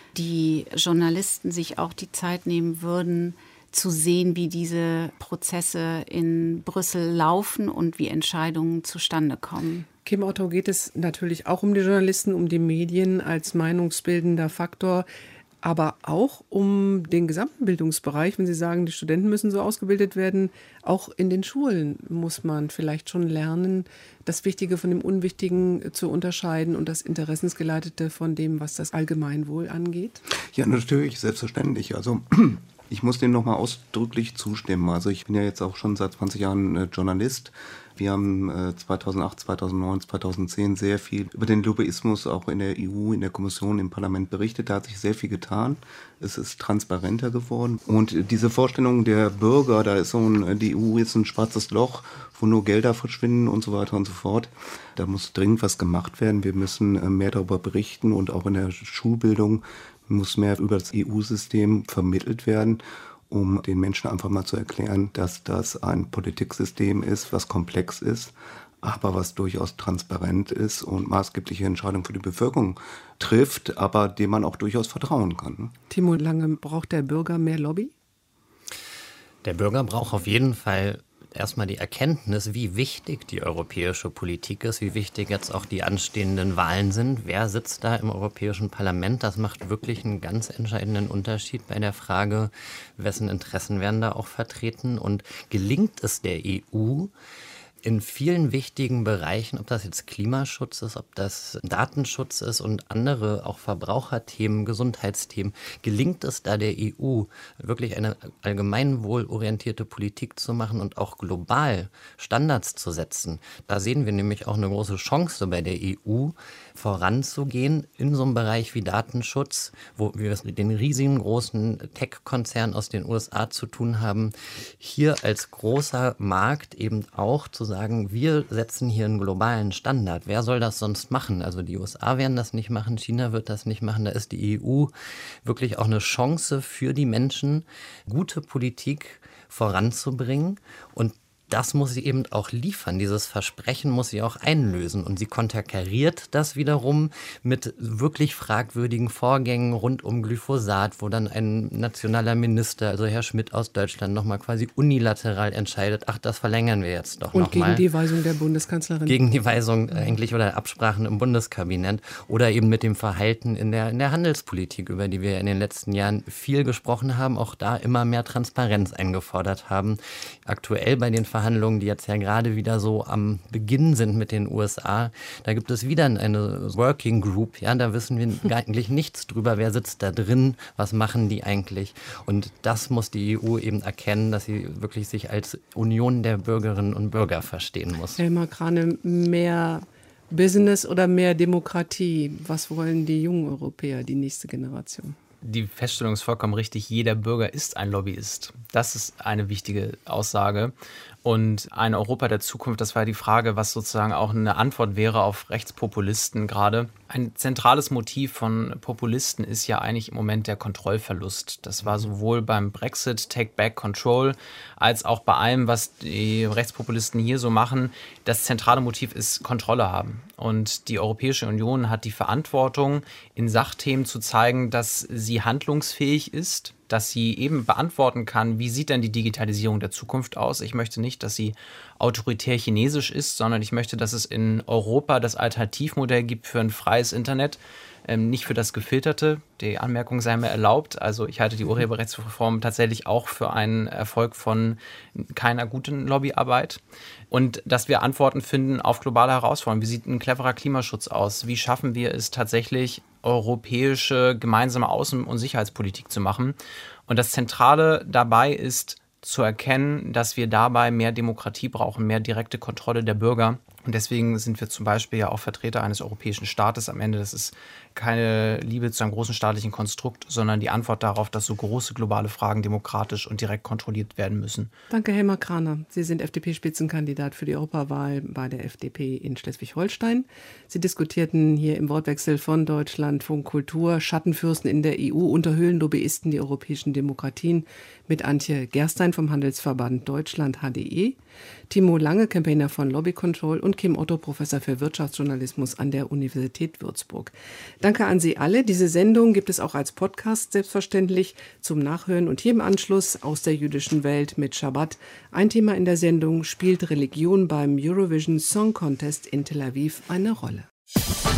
die Journalisten sich auch die Zeit nehmen würden, zu sehen, wie diese Prozesse in Brüssel laufen und wie Entscheidungen zustande kommen. Kim Otto, geht es natürlich auch um die Journalisten, um die Medien als meinungsbildender Faktor, aber auch um den gesamten Bildungsbereich. Wenn Sie sagen, die Studenten müssen so ausgebildet werden, auch in den Schulen muss man vielleicht schon lernen, das Wichtige von dem Unwichtigen zu unterscheiden und das Interessensgeleitete von dem, was das Allgemeinwohl angeht? Ja, natürlich, selbstverständlich. Also ich muss dem nochmal ausdrücklich zustimmen. Also ich bin ja jetzt auch schon seit zwanzig Jahren äh, Journalist. Wir haben äh, zweitausendacht, zweitausendneun, zweitausendzehn sehr viel über den Lobbyismus auch in der E U, in der Kommission, im Parlament berichtet. Da hat sich sehr viel getan. Es ist transparenter geworden. Und äh, diese Vorstellung der Bürger, da ist so ein, die E U ist ein schwarzes Loch, wo nur Gelder verschwinden und so weiter und so fort. Da muss dringend was gemacht werden. Wir müssen äh, mehr darüber berichten und auch in der Schulbildung muss mehr über das E U-System vermittelt werden, um den Menschen einfach mal zu erklären, dass das ein Politiksystem ist, was komplex ist, aber was durchaus transparent ist und maßgebliche Entscheidungen für die Bevölkerung trifft, aber dem man auch durchaus vertrauen kann. Timo Lange, braucht der Bürger mehr Lobby? Der Bürger braucht auf jeden Fall erstmal die Erkenntnis, wie wichtig die europäische Politik ist, wie wichtig jetzt auch die anstehenden Wahlen sind. Wer sitzt da im Europäischen Parlament? Das macht wirklich einen ganz entscheidenden Unterschied bei der Frage, wessen Interessen werden da auch vertreten. Und gelingt es der E U, in vielen wichtigen Bereichen, ob das jetzt Klimaschutz ist, ob das Datenschutz ist und andere auch Verbraucherthemen, Gesundheitsthemen, gelingt es da der E U wirklich eine allgemeinwohlorientierte Politik zu machen und auch global Standards zu setzen. Da sehen wir nämlich auch eine große Chance bei der E U, voranzugehen in so einem Bereich wie Datenschutz, wo wir es mit den riesigen großen Tech-Konzernen aus den U S A zu tun haben, hier als großer Markt eben auch zu sagen, wir setzen hier einen globalen Standard. Wer soll das sonst machen? Also die U S A werden das nicht machen, China wird das nicht machen. Da ist die E U wirklich auch eine Chance für die Menschen, gute Politik voranzubringen, und das muss sie eben auch liefern. Dieses Versprechen muss sie auch einlösen. Und sie konterkariert das wiederum mit wirklich fragwürdigen Vorgängen rund um Glyphosat, wo dann ein nationaler Minister, also Herr Schmidt aus Deutschland, nochmal quasi unilateral entscheidet, ach, das verlängern wir jetzt doch nochmal. Und gegen die Weisung der Bundeskanzlerin. Gegen die Weisung eigentlich oder Absprachen im Bundeskabinett. Oder eben mit dem Verhalten in der, in der Handelspolitik, über die wir in den letzten Jahren viel gesprochen haben, auch da immer mehr Transparenz eingefordert haben. Aktuell bei den Verhandlungen Verhandlungen, die jetzt ja gerade wieder so am Beginn sind mit den U S A, da gibt es wieder eine Working Group, ja, da wissen wir eigentlich nichts drüber, wer sitzt da drin, was machen die eigentlich, und das muss die E U eben erkennen, dass sie wirklich sich als Union der Bürgerinnen und Bürger verstehen muss. Elmar Krane, mehr Business oder mehr Demokratie? Was wollen die jungen Europäer, die nächste Generation? Die Feststellung ist vollkommen richtig, jeder Bürger ist ein Lobbyist. Das ist eine wichtige Aussage. Und ein Europa der Zukunft, das war die Frage, was sozusagen auch eine Antwort wäre auf Rechtspopulisten gerade. Ein zentrales Motiv von Populisten ist ja eigentlich im Moment der Kontrollverlust. Das war sowohl beim Brexit, Take Back Control, als auch bei allem, was die Rechtspopulisten hier so machen. Das zentrale Motiv ist Kontrolle haben. Und die Europäische Union hat die Verantwortung, in Sachthemen zu zeigen, dass sie handlungsfähig ist, dass sie eben beantworten kann, wie sieht denn die Digitalisierung der Zukunft aus. Ich möchte nicht, dass sie autoritär chinesisch ist, sondern ich möchte, dass es in Europa das Alternativmodell gibt für ein freies Internet, ähm, nicht für das Gefilterte. Die Anmerkung sei mir erlaubt. Also ich halte die Urheberrechtsreform tatsächlich auch für einen Erfolg von keiner guten Lobbyarbeit. Und dass wir Antworten finden auf globale Herausforderungen. Wie sieht ein cleverer Klimaschutz aus? Wie schaffen wir es tatsächlich, europäische gemeinsame Außen- und Sicherheitspolitik zu machen? Und das Zentrale dabei ist zu erkennen, dass wir dabei mehr Demokratie brauchen, mehr direkte Kontrolle der Bürger. Und deswegen sind wir zum Beispiel ja auch Vertreter eines europäischen Staates am Ende. Das ist keine Liebe zu einem großen staatlichen Konstrukt, sondern die Antwort darauf, dass so große globale Fragen demokratisch und direkt kontrolliert werden müssen. Danke, Helmer Kraner. Sie sind F D P-Spitzenkandidat für die Europawahl bei der F D P in Schleswig-Holstein. Sie diskutierten hier im Wortwechsel von Deutschlandfunk Kultur Schattenfürsten in der E U, unterhöhlen Lobbyisten die europäischen Demokratien mit Antje Gerstein vom Handelsverband Deutschland H D E, Timo Lange, Campaigner von Lobby Control und Kim Otto, Professor für Wirtschaftsjournalismus an der Universität Würzburg. Danke an Sie alle. Diese Sendung gibt es auch als Podcast selbstverständlich zum Nachhören und hier im Anschluss aus der jüdischen Welt mit Shabbat. Ein Thema in der Sendung: Spielt Religion beim Eurovision Song Contest in Tel Aviv eine Rolle?